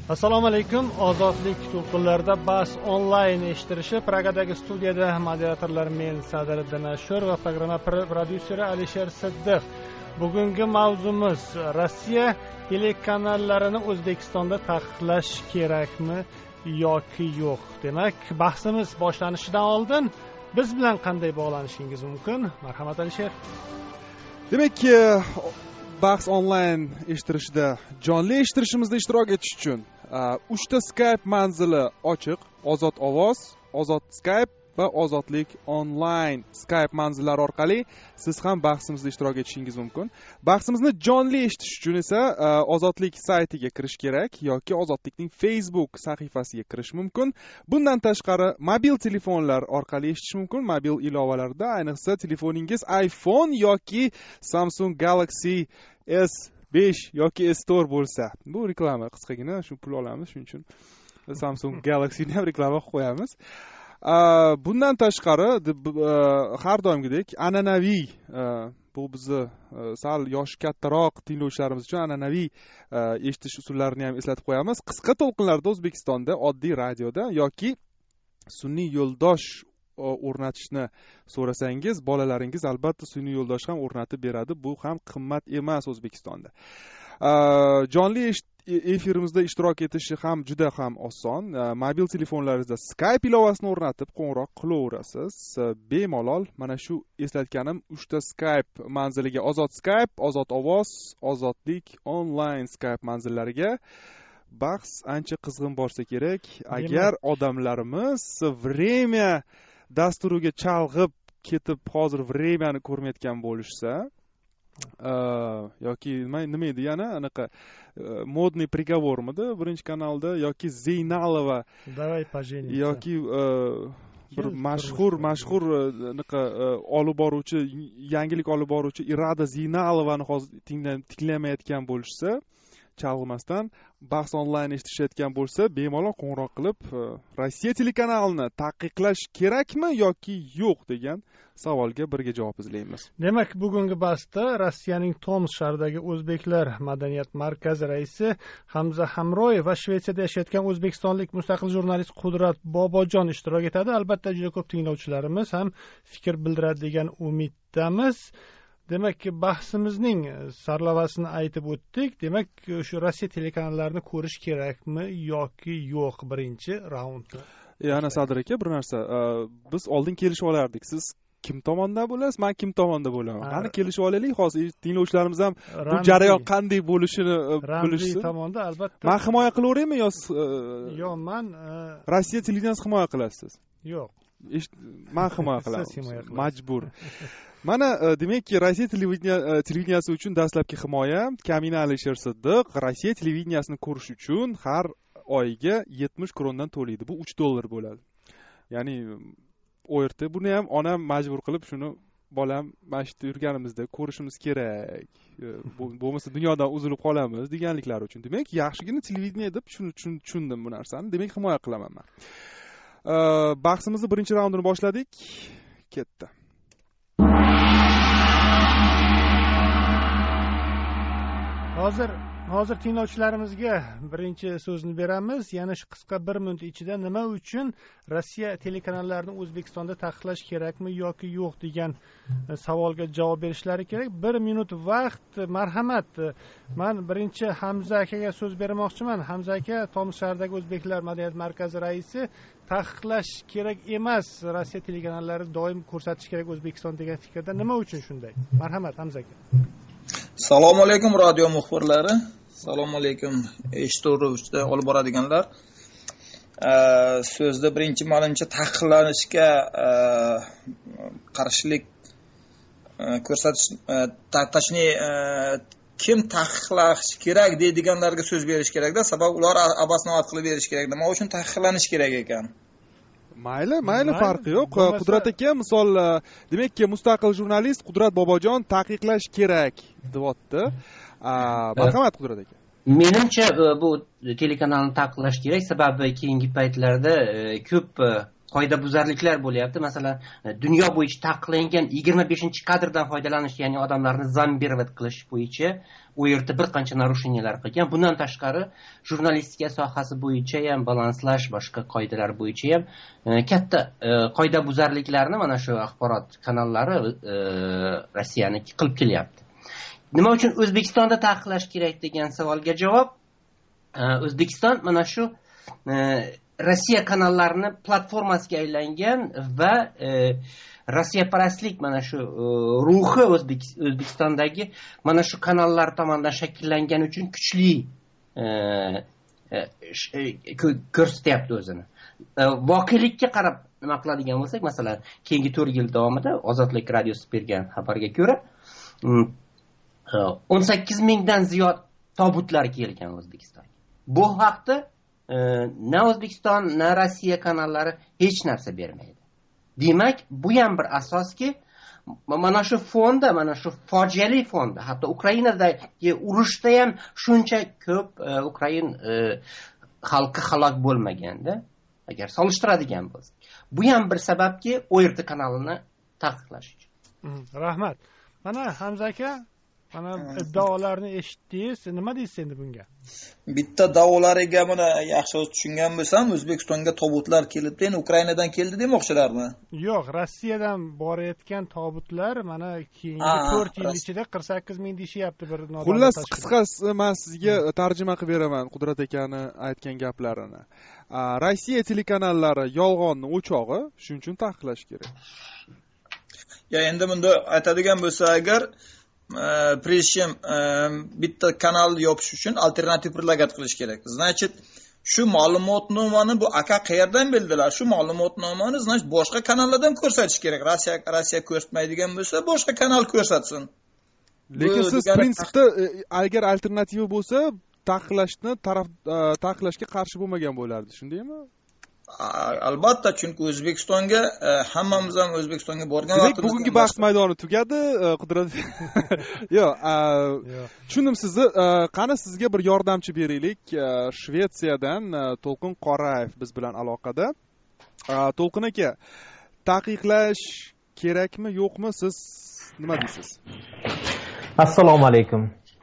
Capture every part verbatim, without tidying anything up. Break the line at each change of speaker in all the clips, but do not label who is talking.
Assalomu alaykum. Ozodlik to'lqinlarida bas onlayn eshittirishi Pragadagi studiyada moderatorlar men Sadiriddin Ashur va programma prodyuseri Alisher Siddiq. Bugungi mavzumiz Rossiya telekanallarini O'zbekistonda taqiqlash kerakmi yoki yo'q. Demak, bahsimiz boshlanishidan oldin biz bilan qanday bog'lanishingiz mumkin? Marhamat Alisher.
Demak, bahs onlayn eshittirishda jonli eshittirishimizda ishtirok etish uchun uchta Skype manzili ochiq: Ozod ovoz, Ozod Skype va Ozodlik onlayn Skype manzillari orqali siz ham bahsimizda ishtirok etishingiz mumkin. Bahsimizni jonli eshitish uchun esa Ozodlik saytiga kirish kerak yoki Ozodlikning Facebook sahifasiga kirish mumkin. Bundan tashqari mobil telefonlar orqali eshitish mumkin. Mobil ilovalarda, ayniqsa telefoningiz iPhone yoki Samsung Galaxy S besh yoki S to'rt bo'lsa. Bu reklama qisqagina, shu pul olamiz, shuning uchun Samsung Galaxy'ni ham reklama qilib qo'yamiz. Bundan tashqari har doimgidek an'anaviy, bu bizni sal yoshi kattaroq tinglovchilarimiz uchun an'anaviy eshitish usullarini ham eslatib qo'yamiz. Qisqa to'lqinlarda O'zbekistonda oddiy radioda yoki sun'iy yo'ldosh o'rnatishni so'rasangiz, bolalaringiz albatta sun'iy yo'ldosh ham o'rnatib beradi. Bu ham qimmat emas O'zbekistonda. Jonli efirimizda ishtirok etishi ham juda ham oson. Mobil telefonlaringizda Skype ilovasini o'rnatib qo'ng'iroq qilaverasiz. Bemalol mana shu eslatganim uchta Skype manziliga, Ozod Skype, Ozod ovoz, Ozodlik onlayn Skype manzillariga bahs ancha qizg'in borsa kerak. Agar odamlarimiz время dasturiga chalg'ib ketib hozir времяni ko'rmayotgan bo'lishsa, yoki nima nima edi yana anaqa modniy приговормidi birinchi kanalda, yoki Zeynalova
Давай поженимся
yoki bir mashhur mashhur anaqa olib boruvchi, yangilik olib boruvchi Irada Zeynalovani hozir tinglamayotgan bo'lishsa, chalg'imasdan bahs onlayn eshitishayotgan bo'lsa, bemalol qo'ng'iroq qilib Rossiya telekanalini taqiqlash kerakmi yoki yo'q degan savolga birga javob izlaymiz.
Demak, bugungi bahsda Rossiyaning Tomsk shahridagi O'zbeklar madaniyat markazi raisi Hamza Hamroyev va Shvetsiyada yashayotgan o'zbekistonlik mustaqil jurnalist Qudrat Bobojon ishtirok etadi. Albatta, juda ko'p tinglovchilarimiz ham fikr bildiradi degan umiddamiz. Demak, bahsimizning sarlavasini aytib o'tdik. Demak, shu Rossiya telekanallarini ko'rish kerakmi yoki yo'q birinchi raundda.
Yana Sadir aka, bir narsa, biz oldin kelishib olardik. Siz kim tomonda bo'lasiz, men kim tomonda bo'laman? Qani kelishib olaylik, hozir tinglovchilarimiz ham bu jarayon qanday bo'lishini bilishsin.
Ramziy tomonda albatta.
Men himoya qilaveraymi yo
yo'q, men
Rossiya televideniyasini himoya qilasiz?
Yo'q.
Men himoya qilaman. Majbur. Mana demakki, Rossiya televideniyasi uchun dastlabki himoya Kamina Alisher Siddiq Rossiya televideniyasini ko'rish uchun har oyiga yetmish krondan to'laydi. Bu uch dollar bo'ladi. Ya'ni u yerda buni ham onam majbur qilib, shuni bolam mashitda yurganimizda ko'rishimiz kerak. Bo'lmasa dunyodan uzilib qolamiz deganliklari uchun. Demak, yaxshigina televideniya deb shuni tushundim bu narsani. Demak, himoya qilaman men. Bahsimizni birinchi raundini boshladik. Ketdi.
Hozir hozir tinglovchilarimizga birinchi so'zni beramiz. Yana shu qisqa bir minut ichida nima uchun Rossiya telekanallarini O'zbekistonda taqiqlash kerakmi yoki yo'q degan savolga javob berishlari kerak. Bir minut vaqt. Marhamat. Men birinchi Hamza akaga so'z bermoqchiman. Hamza aka, Tomsk shahridagi O'zbeklar madaniyat markazi raisi, taqiqlash kerak emas, Rossiya telekanallari doim ko'rsatish kerak O'zbekiston degan fikrda nima uchun shunday? Marhamat Hamza aka.
Assalomu alaykum radio muxbirlari. Assalomu alaykum eshituvda olib boradiganlar. So'zda birinchi menimcha taqiqlanishga qarshilik ko'rsatish, точнее kim taqiqlash kerak deydiganlarga so'z berish kerakda, sabab ular abasnovat qilib berish kerak. Nima uchun taqiqlanish kerak ekan?
Mayli, mayli, farqi yo'q. Qudrat aka, misol, demakki, mustaqil jurnalist Qudrat Bobojon taqiqlash kerak deyapti. Marhamat Qudrat aka.
Menimcha bu telekanalni taqiqlash kerak, sababi keyingi paytlarda ko'p qoidabuzarliklar bo'lyapti. Masalan, dunyo bo'yicha taqiqlangan yigirma beshinchi kadrdan foydalanish, ya'ni odamlarni zambervat qilish bo'yicha u yerda bir qancha narusheniylar qilgan. Bundan tashqari, jurnalistika sohasi bo'yicha ham balanslash, boshqa qoidalar bo'yicha ham katta qoidabuzarliklarni mana shu axborot kanallari Rossiyaniki qilib kelyapti. Nima uchun O'zbekistonda taqiqlash kerak degan savolga javob, O'zbekiston mana shu Rossiya kanallarini platformasiga aylangan va e, Rossiyaparastlik mana shu e, ruhi O'zbek, O'zbekistondagi mana shu kanallar tomonidan shakllangani uchun kuchli e, e, ko'rsatyapti o'zini. E, voqelikka qarab nima qiladigan bo'lsak, masalan, keyingi to'rt yil davomida Ozodlik radiosi bergan xabarga ko'ra o'n sakkiz mingdan ziyod tobutlar kelgan O'zbekistonga. Bu haqda na O'zbekiston, na Rossiya kanallari hech narsa bermaydi. Demak, bu ham bir asoski, mana shu fonda, mana shu fojiali fonda, hatto Ukrainadagi urushda ham shuncha ko'p Ukrain xalqi halok bo'lmaganda, agar solishtiradigan bo'lsak, bu ham bir sababki, O R T kanalini taqiqlash uchun.
Rahmat. Mana Hamza aka, mana iddaolarni eshitdingiz, nima deysiz endi bunga?
Bitta da'volariga mana yaxshi tushungan bo'lsam, O'zbekistonga tobutlar kelibdi, endi Ukrainadan keldi demoqchilarmi?
Yo'q, Rossiyadan borayotgan tobutlar mana keyingi to'rt yil ichida qirq sakkiz ming deyapti bir nodavlat.
Xullas, qisqasi men sizga tarjima qilib beraman Qudrat akani aytgan gaplarini. Rossiya telekanallari yolg'onning o'chog'i, shuning uchun taqiqlash kerak.
Ya endi bunda aytadigan bo'lsa, agar preshim bitta kanal yopish uchun alternativ predlagat qilish kerak. Значит, shu ma'lumotnomani bu aka qayerdan bildilar? Shu ma'lumotnomani значит boshqa kanallardan ko'rsatish kerak. Rossiya Rossiya ko'rsatmaydigan bo'lsa, boshqa kanal ko'rsatsin.
Lekin siz prinsipda agar alternativa bo'lsa, taqiqlashni taraf taqiqlashga qarshi bo'lmagan bo'lardi, shundaymi?
Albatta, chunki O'zbekistonga hammamiz ham O'zbekistonga borgan
vaqtimizda bugungi bahs maydoni tugadi, Qudrat. Yo'q, tushundim sizni. Qani sizga bir yordamchi beraylik. Shvetsiyadan To'lqin Qorayev biz bilan aloqada. To'lqin aka, taqiqlash kerakmi, yo'qmi, siz nima deysiz?
Assalomu alaykum.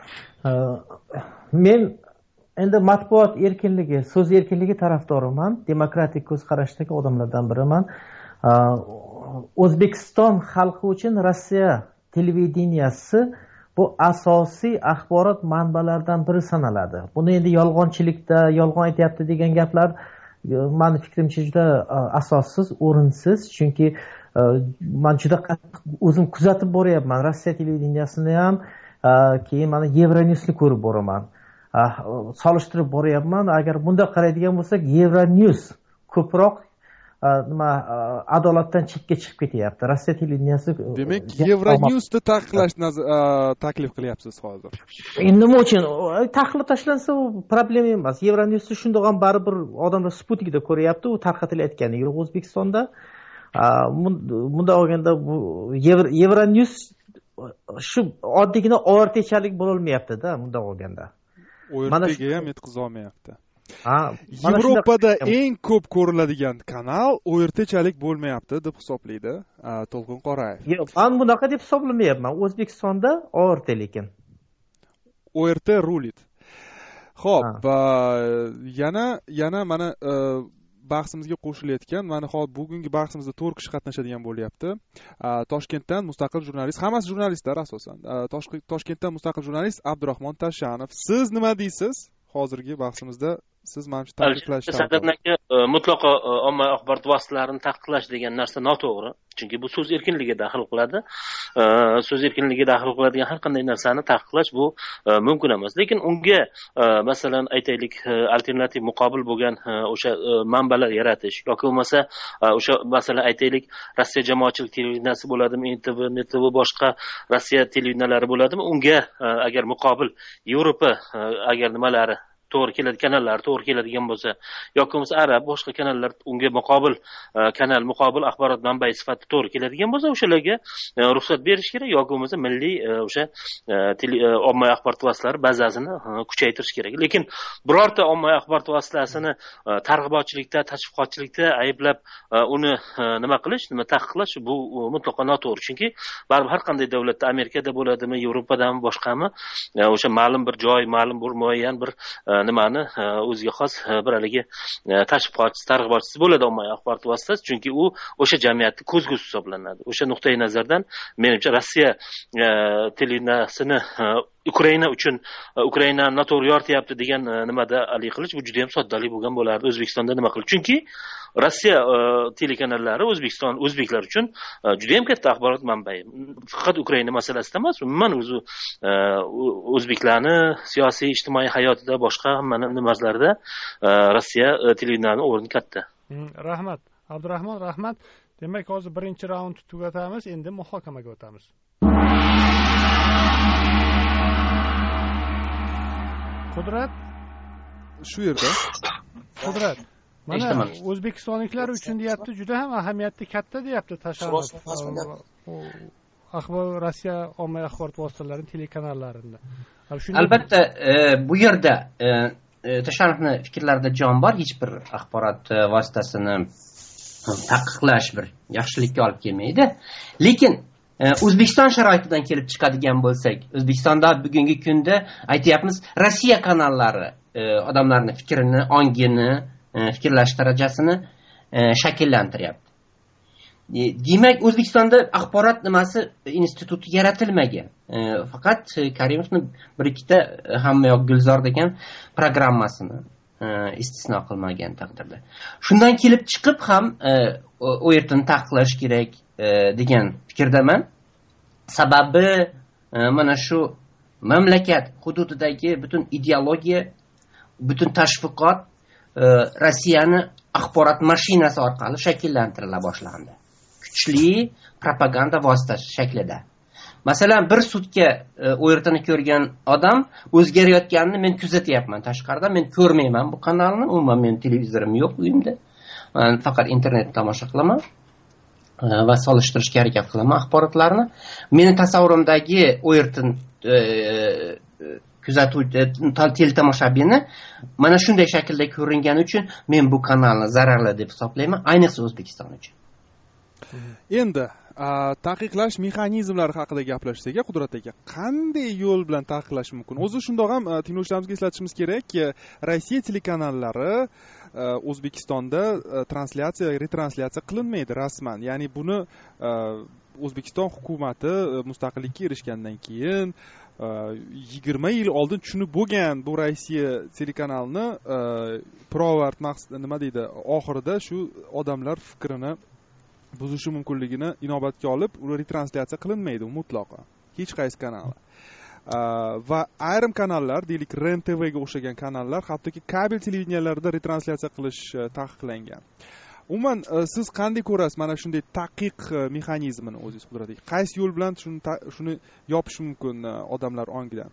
Men endi matbuot erkinligi, so'z erkinligi tarafdoriman, demokratik ko'z qarashdagi odamlardan biriman. O'zbekiston xalqi uchun Rossiya televideniyasi bu asosiy axborot manbalaridan biri sanaladi. Buni endi yolg'onchilikda, yolg'on aytyapti degan gaplar meni fikrimcha juda asossiz, o'rinsiz, chunki men juda o'zim kuzatib boryapman Rossiya televideniyasini ham, keyin mana Euronewsni ko'rib boraman. Solishtirib boryapman. Agar bunda qaraydigan bo'lsak, Euronews ko'proq nima adolatdan chetga chiqib ketyapti. Rossiya televideniyasi.
Demak, Euronewsni taqiqlashni taklif qilyapsiz hozir.
Endi nima uchun taqiqlab tashlansa, u problema emas. Euronewsni shundoq ham baribir odamlar Sputnikda ko'ryapti, u tarqatilayotgani yo'q O'zbekistonda. Bunda olganda bu Euronews shu oddiygina O R T'chalik bo'la olmayapti-da, bunda olganda.
O R T'ga ham yetkiza olmayapti. Yevropada eng ko'p ko'riladigan kanal O R T'chalik bo'lmayapti deb hisoblaydi To'lqin Qorayev.
Yo'q, men bunaqa deb hisoblamayapman. O'zbekistonda O R T lekin.
O R T rulit. Xo'p, yana yana mana bahsimizga qo'shilayotgan, mana hozir bugungi bahsimizda to'rt kishi qatnashadigan bo'lyapti. Toshkentdan mustaqil jurnalist, hammasi jurnalistlar asosan. Toshkentdan mustaqil jurnalist Abdurahmon Tashanov. Siz nima deysiz? Hozirgi bahsimizda siz menimcha taqiqlash
mutlaqo ommaviy axborot vositalarini taqiqlash degan narsa noto'g'ri. Chunki bu so'z erkinligiga daxl qiladi. So'z erkinligiga daxl qiladigan har qanday narsani taqiqlash bu mumkin emas. Lekin unga masalan aytaylik alternativ muqobil bo'lgan o'sha manbalar yaratish yoki bo'lmasa o'sha masalan aytaylik Rossiya jamoatchilik televideniyasi bo'ladimi, N T V, N T V boshqa Rossiya televideniyalari bo'ladimi, unga agar muqobil Yevropa agar nimalari to'g'ri keladi, kanallar to'g'ri keladigan bo'lsa, yoki bo'lmasa arab boshqa kanallar unga muqobil kanal, muqobil axborot manbai sifatida to'g'ri keladigan bo'lsa, o'shalarga ruxsat berish kerak, yoki bo'lmasa milliy o'sha ommaviy axborot vositalari bazasini kuchaytirish kerak. Lekin birorta ommaviy axborot vositasini targ'ibotchilikda, tashviqotchilikda ayblab uni nima qilish, nima taqiqlash bu mutlaqo noto'g'ri. Chunki baribir har qanday davlatda, Amerikada bo'ladimi, Yevropadami, boshqami, o'sha ma'lum bir joy, ma'lum bir muayyan bir nimani o'ziga xos bir haligi tashviqotchisi, targ'ibotchisi bo'ladi ommaviy axborot vositasi, chunki u o'sha jamiyatning ko'zgusi hisoblanadi. O'sha nuqtai nazardan menimcha Rossiya televideniyasini Ukraina uchun Ukrainani noto'g'ri yorityapti degan nimada alik qilish bu juda ham soddalik bo'lgan bo'lardi. O'zbekistonda nima qilib? Chunki Rossiya telekanallari O'zbekiston o'zbeklar uchun juda ham katta axborot manbai. Faqat Ukraina masalasida emas, umuman o'zi o'zbeklarni siyosiy, ijtimoiy hayotida, boshqa hamma nimalarda Rossiya televideniyasining o'rni katta.
Rahmat. Abdurahmon, rahmat. Demak, hozir birinchi raundni tugatamiz, endi muhokamaga o'tamiz. Qudrat
shu yerda.
Qudrat. Mana O'zbekistonliklar uchun deyapti, juda ham ahamiyati katta deyapti tashabbus. Axborot Rossiya ommaviy axborot vositalarining telekanallarida.
Albatta, bu yerda Tasharrufni fikrlarida jon bor, hech bir axborot vositasini taqiqlash bir yaxshilikka olib kelmaydi. Lekin O'zbekiston sharoitidan kelib chiqadigan bo'lsak, O'zbekistonda bugungi kunda aytyapmiz, Rossiya kanallari odamlarning fikrini, ongini, fikrlash darajasini shakllantiryapti. Demak, O'zbekistonda axborot nimasi instituti yaratilmagan. Faqat Karimovning bir ikkita hammayoq Gulzor degan programmasini istisno qilmagan taqdirda. Shundan kelib chiqib ham u yerdan taqiqlash kerak degan fikrdaman. Sababi mana shu mamlakat hududidagi butun ideologiya, butun tashviqot Rossiyani axborot mashinasi orqali shakllantirila boshlandi. Kuchli propaganda vositasi shaklida. Masalan, bir sutka u yerdan ko'rgan odam o'zgarayotganini men kuzatyapman tashqarida, men ko'rmayman bu kanalni, umuman men televizorim yo'q uyimda. Men faqat internet tomosha qilaman va solishtirishga harakat qilaman axborotlarni. Meni tasavvurimdagi u yerdan kuzatuvchi teletomoshabini mana shunday shaklda ko'ringani uchun men bu kanalni zararli deb hisoblayman, ayniqsa O'zbekiston uchun.
Endi taqiqlash mexanizmlari haqida gaplashsak, Qudrat aka, qanday yo'l bilan taqiqlash mumkin? O'zi shundoq ham tinglovchilarimizga eslatishimiz kerakki, Rossiya telekanallari O'zbekistonda translyatsiya, retranslyatsiya qilinmaydi rasman. Ya'ni buni O'zbekiston hukumati mustaqillikka erishgandan keyin yigirma yil oldin tushunib bo'lgan bu Rossiya telekanalini pirovard nima deydi, oxirida shu odamlar fikrini buzishi mumkinligini inobatga olib, ular retranslyatsiya qilinmaydi mutlaqo. Hech qaysi kanallar. Va ayrim kanallar, deylik R E N T V ga o'xshagan kanallar, hattoki kabel televideniyalarida retranslyatsiya qilish taqiqlangan. Umuman siz qanday ko'rasiz mana shunday taqiq mexanizmini o'zingiz Qudrat? Qaysi yo'l bilan shuni shuni yopish mumkin odamlar ongidan?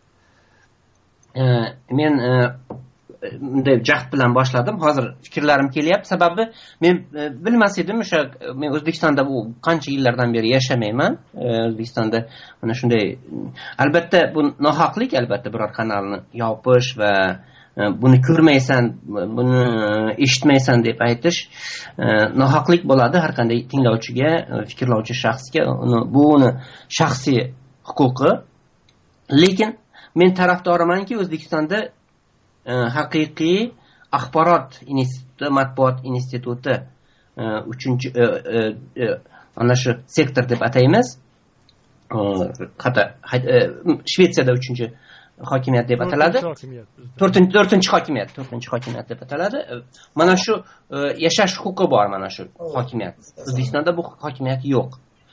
Men bunday jahd bilan boshladim. Hozir fikrlarim kelyapti. Sababi men bilmas edim, o'sha men O'zbekistonda bu qancha yillardan beri yashamayman. O'zbekistonda mana shunday, albatta bu nohaqlik, albatta biror kanalni yopish va buni ko'rmaysan, buni eshitmaysan deb aytish nohaqlik bo'ladi har qanday tinglovchiga, fikrlovchi shaxsga. Bu uni shaxsiy huquqi. Lekin men tarafdorimanki, O'zbekistonda haqiqiy axborot instituti, matbuot instituti uchinchi ana shu sektor deb ataymiz. Hatto Shvetsiyada uchinchi hokimiyat deb ataladi. to'rtinchi hokimiyat, to'rtinchi hokimiyat deb ataladi. Mana shu yashash huquqi bor mana shu hokimiyat. O'zbekistonda bu hokimiyat yo'q.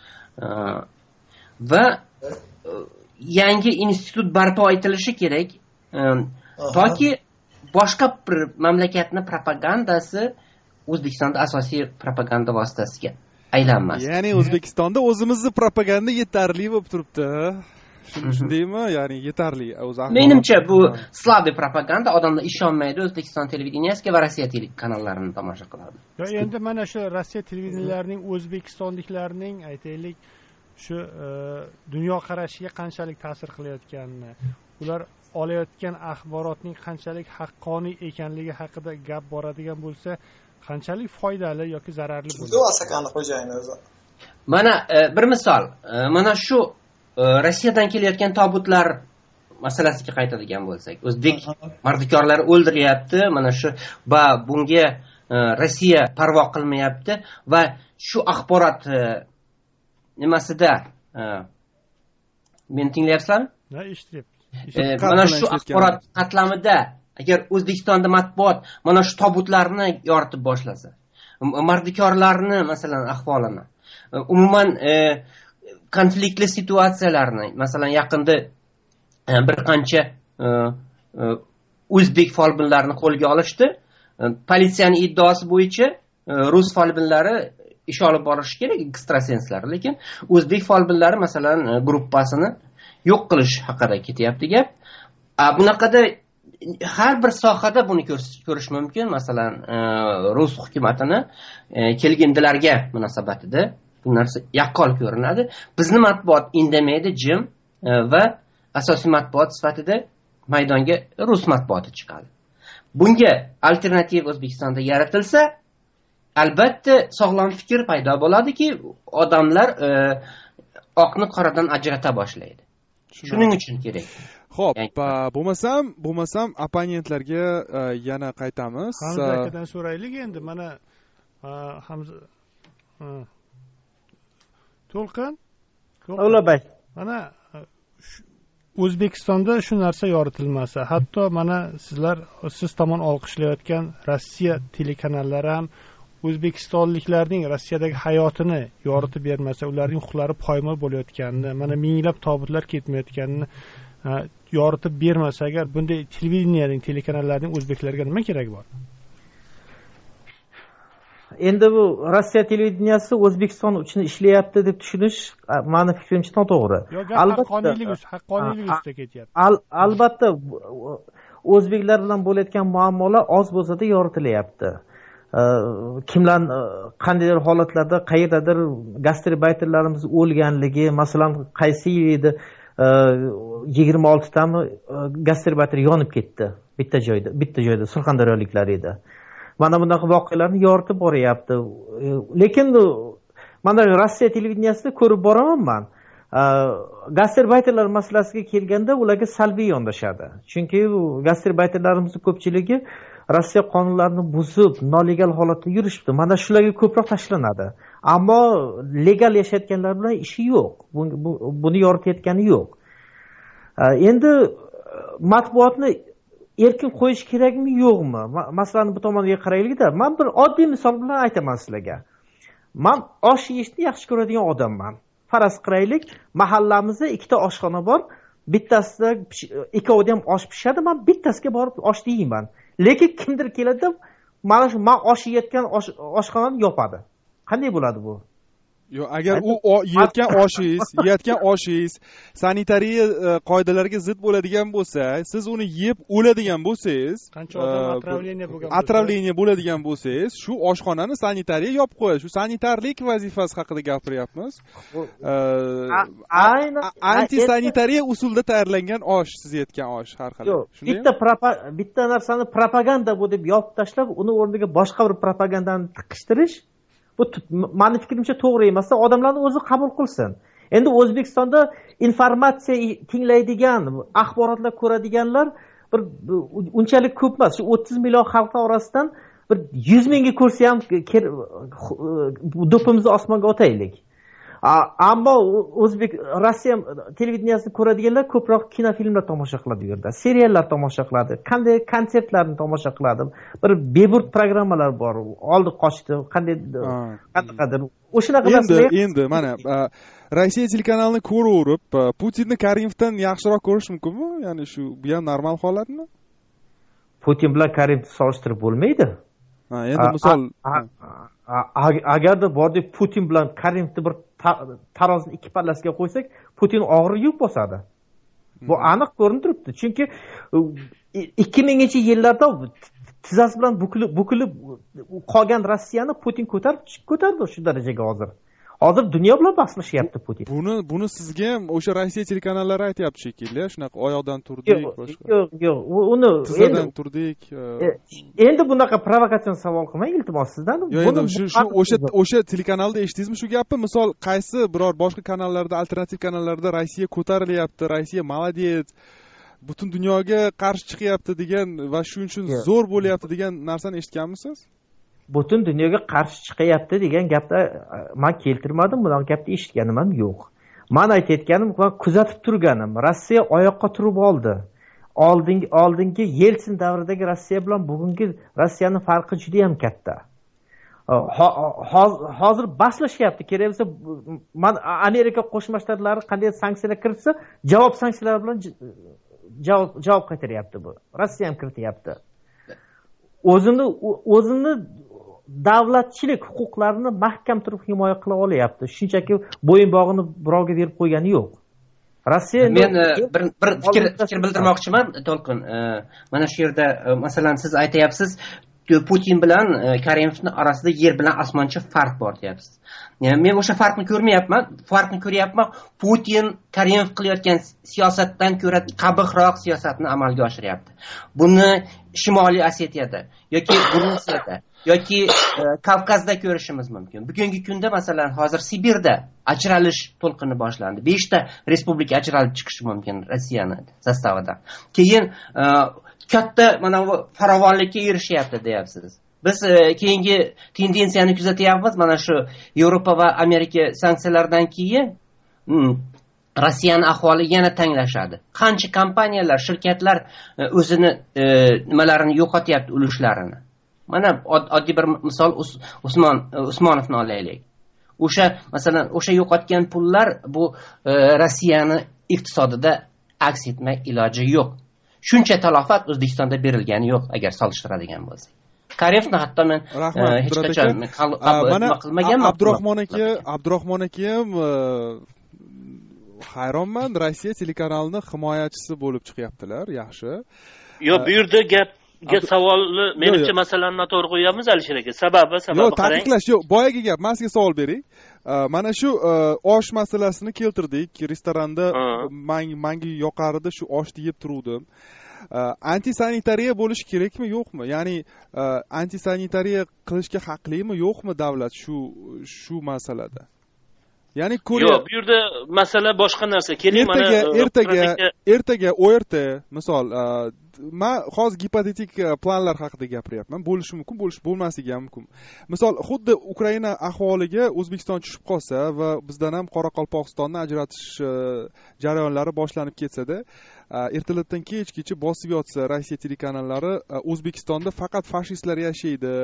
Va yangi institut barpo etilishi kerak. Toki boshqa bir mamlakatni propagandasi O'zbekistonda asosiy propaganda vositasiga aylanmas.
Ya'ni O'zbekistonda o'zimizni propaganda yetarli bo'lib turibdi. shundaymi, ya'ni yetarli o'zi.
Menimcha bu slavdi propaganda, odamlar ishonmaydi O'zbekiston televideniyasiga va Rossiya telekanallarini tomosha qiladi.
Yo, endi mana shu Rossiya televideniyalarining o'zbekistonliklarning aytaylik shu dunyo qarashiga qanchalik ta'sir qilayotganini, ular olayotgan axborotning qanchalik haqqoniy ekanligi haqida gap boradigan bo'lsa, qanchalik foydali yoki zararli bo'ladi.
Bu Asakani xo'jayini o'zi.
Mana bir misol, mana shu Rossiyadan kelayotgan tobutlar masalasiga qaytadigan bo'lsak, o'zbek mardikorlari o'ldiryapti, mana shu va bunga Rossiya parvo qilmayapti va shu axborot nimasida men tinglayapsizlarmi?
Ha, eshityapman.
Mana shu axborot qatlamida agar O'zbekistonda matbuot mana shu tobutlarni yoritib boshlasa, mardikorlarni masalan ahvolini, umuman konfliktli situatsiyalarni, masalan yaqinda bir qancha o'zbek folbinlarini qo'lga olishdi. Politsiyaning iddaosi bo'yicha rus folbinlari ish olib borishi kerak, ekstrasenslar, lekin o'zbek folbinlari masalan gruppasini yo'q qilish haqida ketyapti gap. Bunaqada har bir sohada buni ko'rish mumkin. Masalan, rus hukumatini kelgindilarga munosabatida bu narsa yaqqol ko'rinadi. Bizni matbuot indamaydi, jim, va asosiy matbuot sifatida maydonga rus matbuoti chiqadi. Bunga alternativ O'zbekistonda yaratilsa, albatta sog'lom fikr paydo bo'ladiki, odamlar oqni qoradan ajrata boshlaydi. Shuning uchun kerak.
Xo'p, bo'lmasam, bo'lmasam opponentlarga yana qaytamiz.
Hamza akadan so'raylik endi. Mana Hamza To'lqin.
O'labay.
Mana O'zbekistonda shu narsa yoritilmasa, hatto mana sizlar siz tomon olqishlayotgan Rossiya telekanallari ham o'zbekistonliklarning Rossiyadagi hayotini yoritib bermasa, ularning huquqlari poymol bo'layotganini, mana minglab tobutlar ketmayotganini yoritib bermasa agar, bunday televideniyaning, telekanallarning o'zbeklarga nima kerak bor?
Endi bu Rossiya televideniyasi O'zbekiston uchun ishlayapti deb tushunish meni fikrimcha noto'g'ri.
Haqqoniylik ustida, haqqoniylik ustida ketyapti.
Albatta o'zbeklar bilan bo'layotgan muammolar oz bo'lsa-da yoritilyapti. Kimlar qandaydir holatlarda qayerdadir gastrobayterlarimiz o'lganligi, masalan, qaysi yil edi yigirma oltitami gastrobayter yonib ketdi bitta joyda, bitta joyda surxondaryoliklar edi. Mana bunaqa voqealarni yoritib boryapti. Lekin mana Rossiya televideniyasida ko'rib boraman men. Gastrobayterlar masalasiga kelganda ularga salbiy yondashadi. Chunki gastrobayterlarimizning ko'pchiligi Rossiya qonunlarini buzib, nolegal holatda yurishibdi. Mana shularga ko'proq tashlanadi. Ammo legal yashayotganlar bilan ishi yo'q. Buni yoritayotgani yo'q. Endi matbuotni erkin qo'yish kerakmi, yo'qmi? Masalan, bu tomoniga qaraylik-da. Men bir oddiy misol bilan aytaman sizlarga. Men osh yeyishni yaxshi ko'radigan odamman. Faraz qilaylik, mahallamizda ikkita oshxona bor. Bittasida ikkovida ham osh pishadi, men bittasiga borib oshni yeyman. Lekin kimdir keladi, mana shu men osh yeyotgan oshxonani yopadi. Qanday bo'ladi bu?
Yo'q, agar u yeyotgan oshingiz, yeyotgan oshingiz sanitariya qoidalariga zid bo'ladigan bo'lsa, siz uni yeb o'ladigan bo'lsangiz,
qancha odam otravleniya bo'lgan bo'lsa,
otravleniya bo'ladigan bo'lsangiz, shu oshxonani sanitariya yopib qo'yadi. Shu sanitarlik vazifasi haqida gapiryapmiz.
Aynan
antisanitariya usulda tayyorlangan osh, siz yeyotgan osh har xil.
Bitta bitta narsani propaganda bu deb yopib tashlab, uni o'rniga boshqa bir propagandani tiqishtirish, bu meni fikrimcha to'g'ri emas. Odamlarni o'zi qabul qilsin. Endi O'zbekistonda informatsiya tinglaydigan, axborotlar ko'radiganlar bir unchalik ko'p emas. Shu o'ttiz million xalq orasidan bir yuz mingga ko'rsa ham do'pimizni osmonga otaylik. Ammo O'zbek Rossiya televideniyasini ko'radiganlar ko'proq kinofilmlar tomosha qiladi u yerda, seriallar tomosha qiladi, qanday konsertlarni tomosha qiladi. Bir beburt programmalar bor. Oldi qochdi, qanday qanaqadir. O'shanaqa
narsalar. Endi endi mana Rossiya telekanalini ko'raverib, Putinni Karimovdan yaxshiroq ko'rish mumkinmi? Ya'ni shu bu ham normal holatmi?
Putin bilan Karimov solishtirib bo'lmaydi.
Ha, endi misol
agarda bordek Putin bilan Karimovni bir tarozini ikki pallasiga qo'ysak, Putin og'ir yuk bosadi. Bu aniq ko'rinib turibdi. Chunki ikki minginchi yillarda tizzasi bilan bukilib bukilib qolgan Rossiyani Putin ko'tarib ko'tardi shu darajaga hozir. Hozir dunyo bilan bahslashyapti Putin.
Buni buni sizga ham o'sha Rossiya telekanallari aytayapti shekilli, shunaqa oyoqdan turdik, boshqa.
Yo'q, yo'q, uni
tizzadan turdik.
Endi bunaqa provokatsion savol qilmang, iltimos sizdan.
Buni shu shu o'sha o'sha telekanalda eshitdingizmi shu gapni? Misol qaysi biror boshqa kanallarda, alternativ kanallarda Rossiya ko'tarilyapti, Rossiya молодец, butun dunyoga qarshi chiqyapti degan va shuning uchun zo'r bo'lyapti degan narsani eshitganmisiz?
Butun dunyoga qarshi chiqyapti degan gapni men keltirmadim, bunaqa gapni eshitganim ham yo'q. Men aytayotganim va kuzatib turganim, Rossiya oyoqqa turib oldi. Oldingi oldingi Yeltsin davridagi Rossiya bilan bugungi Rossiyaning farqi juda ham katta. Hozir baslashyapti. Kerak bo'lsa, men Amerika Qo'shma Shtatlari qanday sanksiyalar kiritsa, javob sanksiyalar bilan javob javob qaytaryapti bu. Rossiya ham kirityapti. O'zini o'zini davlatchilik huquqlarini mahkam turib himoya qila olyapti. Shunchaki bo'yinbog'ini birovga berib qo'ygani yo'q. Rossiya
men bir bir fikr fikr bildirmoqchiman, To'lqin. Mana shu yerda masalan siz aytayapsiz, Putin bilan Karimovning orasida yer bilan osmoncha farq bor deyapsiz. Yani men o'sha farqni ko'rmayapman, farqni ko'ryapman. Putin Karimov qilayotgan siyosatdan ko'ra qabihroq siyosatni amalga oshiryapti. Buni Shimoliy Osetiyada yoki Gruziyada yoki Kavkazda ko'rishimiz mumkin. Bugungi kunda masalan hozir Sibirda ajralish to'lqini boshlandi. beshta respublika ajralib chiqishi mumkin Rossiyaning sostavidan. Keyin katta mana bu farovonlikka erishyapti deyapsiz. Biz keyingi tendensiyani kuzatyapmiz. Mana shu Yevropa va Amerika sanksiyalardan keyin Rossiyaning ahvoli yana tanglashadi. Qancha kompaniyalar, shirkatlar o'zini nimalarini yo'qotyapti, ulushlarini. Mana oddiy bir misol Usmon Usmonovni olaylik. O'sha masalan o'sha yo'qotgan pullar bu Rossiyaning iqtisodida aks etmay iloji yo'q. Shuncha talofat O'zbekistonda berilgani yo'q agar solishtiradigan bo'lsak. Karimovni hatto men hech qachon
mana Abdurahmon aka, Abdurahmon aka ham hayronman, Rossiya telekanalining himoyachisi bo'lib chiqyaptilar, yaxshi.
Yo'q, bu yerda gap ga savolni menimcha masalani noto'g'ri qo'yapmiz Alisher aka. Sababi, sababi
yo'q, ta'kidlash yo'q. Boyagi gap, men sizga savol bering. Mana shu osh masalasini keltirdik. Restoranda menga yoqardi, shu oshni yeb turuvdim. Antisanitariya bo'lishi kerakmi, yo'qmi? Ya'ni antisanitariya qilishga haqlimi, yo'qmi davlat shu shu masalada? Ya'ni Koreya
yo'q, bu yerda masala boshqa narsa. Keling mana
ertaga ertaga O R T misol men hozir gipotetik planlar haqida gapiryapman. Bo'lishi mumkin, bo'lish bo'lmasligi ham mumkin. Misol xuddi Ukraina ahvoliga O'zbekiston tushib qolsa va bizdan ham Qoraqalpog'istonni ajratish jarayonlari boshlanib ketsa-da, ertalabdan kechgacha bosib yotsa Rossiya telekanallari O'zbekistonda faqat fashistlar yashaydi,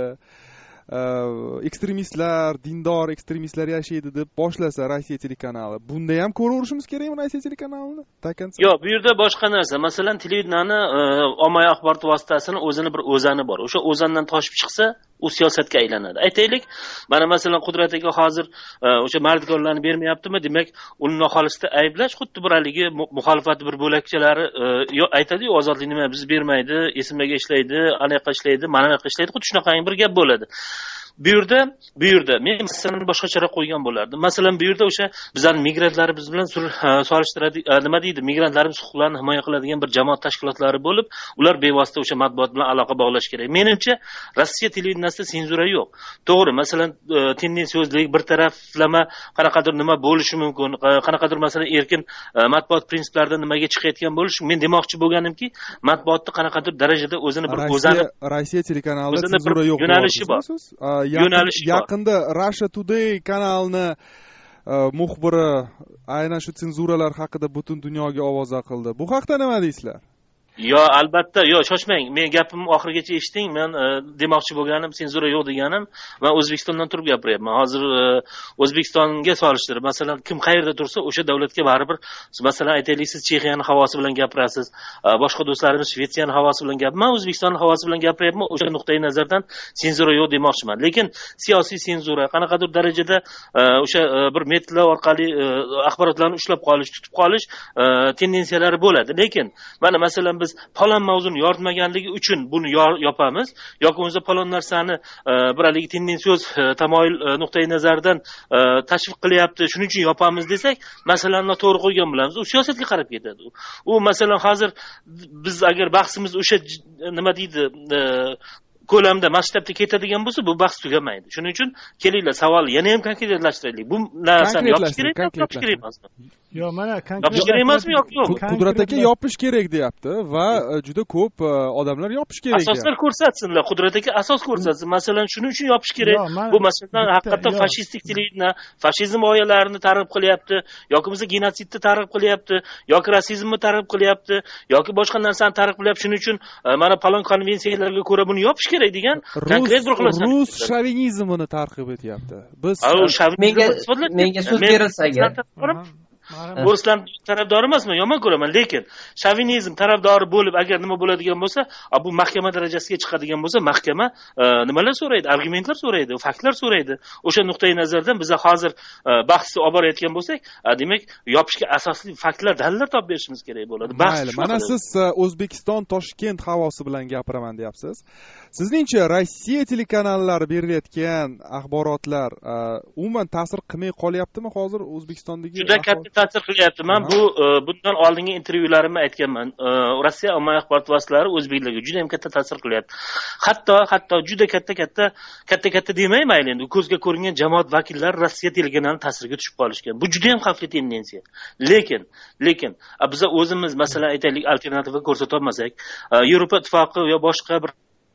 ekstremistlar, dindor ekstremistlar yashaydi deb boshlasa Rossiya telekanali, bunda ham ko'raverishimiz kerakmi Rossiya telekanalini?
Yo'q, bu yerda boshqa narsa. Masalan, televideniyani ommaviy axborot vositasini o'zini bir o'zani bor. O'sha o'zandan toshib chiqsa, u siyosatga aylanadi. Aytaylik, mana masalan Qudrat aka hozir o'sha mardikorlarni bermayaptimi? Demak, uni noxolisda ayblash xuddi bir haligi muxolifat bir bo'lakchalari aytadi-yu, ozodlik nima biz bermaydi, esimlarga ishlaydi, anaqa ishlaydi, mana bunaqa ishlaydi. Xuddi shunaqa bir gap bo'ladi. Bu yerda, bu yerda men masalani boshqacharoq qo'ygan bo'lardim. Masalan, bu yerda o'sha bizlarning migrantlarimiz bilan solishtiradi, nima deydi, migrantlarimiz huquqlarini himoya qiladigan bir jamoat tashkilotlari bo'lib, ular bevosita o'sha matbuot bilan aloqa bog'lash kerak. Menimcha, Rossiya televideniyasida senzura yo'q. To'g'ri, masalan, tendensiozlik, bir taraflama qanaqadir nima bo'lishi mumkin, qanaqadir masalan erkin matbuot prinsiplaridan nimaga chiqayotgan bo'lish. Men demoqchi bo'lganimki, matbuotda qanaqadir darajada o'zini bir o'zani
Rossiya telekanalida senzura yo'q.
Yo'nalishi bor. Yo'nalish
yaqinda Russia Today kanalini muxbiri aynan shu senzuralar haqida butun dunyoga ovoza qildi. Bu haqda nima deysizlar?
yo albatta, yo shoshmang, men gapimni oxirigacha eshiting. Men demoqchi bo'lganim senzura yo'q deganim, men O'zbekistondan turib gapiryapman. Hozir O'zbekistonga solishtirib, masalan, kim qayerda tursa, o'sha davlatga baribir, masalan, aytaylik, siz Chexiyaning havosi bilan gapirasiz, boshqa do'stlarimiz Shvetsiyaning havosi bilan gap. Men O'zbekistonning havosi bilan gapiryapman. O'sha nuqtai nazardan senzura yo'q demoqchiman. Lekin siyosiy senzura qanaqadir darajada o'sha bir metodlar orqali axborotlarni ushlab qolish, tutib qolish tendensiyalari bo'ladi. Lekin mana masalan biz falon mavzuni yoritmaganligi uchun buni yopamiz yoki o'zi falon narsani bir haligi tendensiyoz tamoyil nuqtai nazaridan tashviq qilyapti, shuning uchun yopamiz desak, masalanni to'g'ri qo'ygan bo'lamiz. U siyosatga qarab ketadi. U masalan hozir biz agar bahsimiz o'sha nima deydi ko'lamda masshtabda ketadigan bo'lsa, bu bahs tugamaydi. Shuning uchun kelinglar, savolni yana ham konkretlashtiraylik. Bu narsani yopish kerakmi, yopish kerak emasmi?
Yo'q, mana
yopish kerak emasmi yoki yo'q?
Qudrat aka yopish kerak deyapti va juda ko'p odamlar yopish kerak deyapti.
Asoslar ko'rsatsinlar, Qudrat aka asos ko'rsatsin. Masalan, shuning uchun yopish kerak. Bu masalan haqiqatan fashistik televideniya, fashizm g'oyalarini targ'ib qilyapti, yoki bo'lmasa genotsidni targ'ib qilyapti, yoki rasizmni targ'ib qilyapti, yoki boshqa narsani targ'ib qilyapti. Shuning uchun mana falon konvensiyalarga ko'ra buni yopish kerak degan konkret bir xulosa.
Rus shovinizmini targ'ib etyapti. Biz
menga menga so'z berilsa agar
Ruslan tarafdori emasman, yomon ko'raman, lekin shovinizm tarafdori bo'lib agar nima bo'ladigan bo'lsa, bu mahkama darajasiga chiqadigan bo'lsa, mahkama nimalar so'raydi, argumentlar so'raydi, faktlar so'raydi. O'sha nuqtai nazardan biz hozir bahsni olib borayotgan bo'lsak, demak, yopishga asosli faktlar, dalillar topib berishimiz kerak bo'ladi.
Mayli, mana siz O'zbekiston Toshkent havosi bilan gapiraman deyapsiz. Sizningcha Rossiya telekanallari berilayotgan axborotlar umuman ta'sir qilmay qolyaptimi hozir O'zbekistondagi?
Juda katta ta'sir qilyapti. Men bu bundan oldingi intervyularimda aytganman. Rossiya ommaviy axborot vositalari o'zbeklarga juda ham katta ta'sir qilyapti. Hatto hatto juda katta katta katta katta demayman endi. Ko'zga ko'ringan jamoat vakillari Rossiya telekanalining ta'siriga tushib qolishgan. Bu juda ham xavfli tendensiya. Lekin lekin biz o'zimiz masalan aytaylik alternativa ko'rsata olmasak, Yevropa ittifoqi yo boshqa bir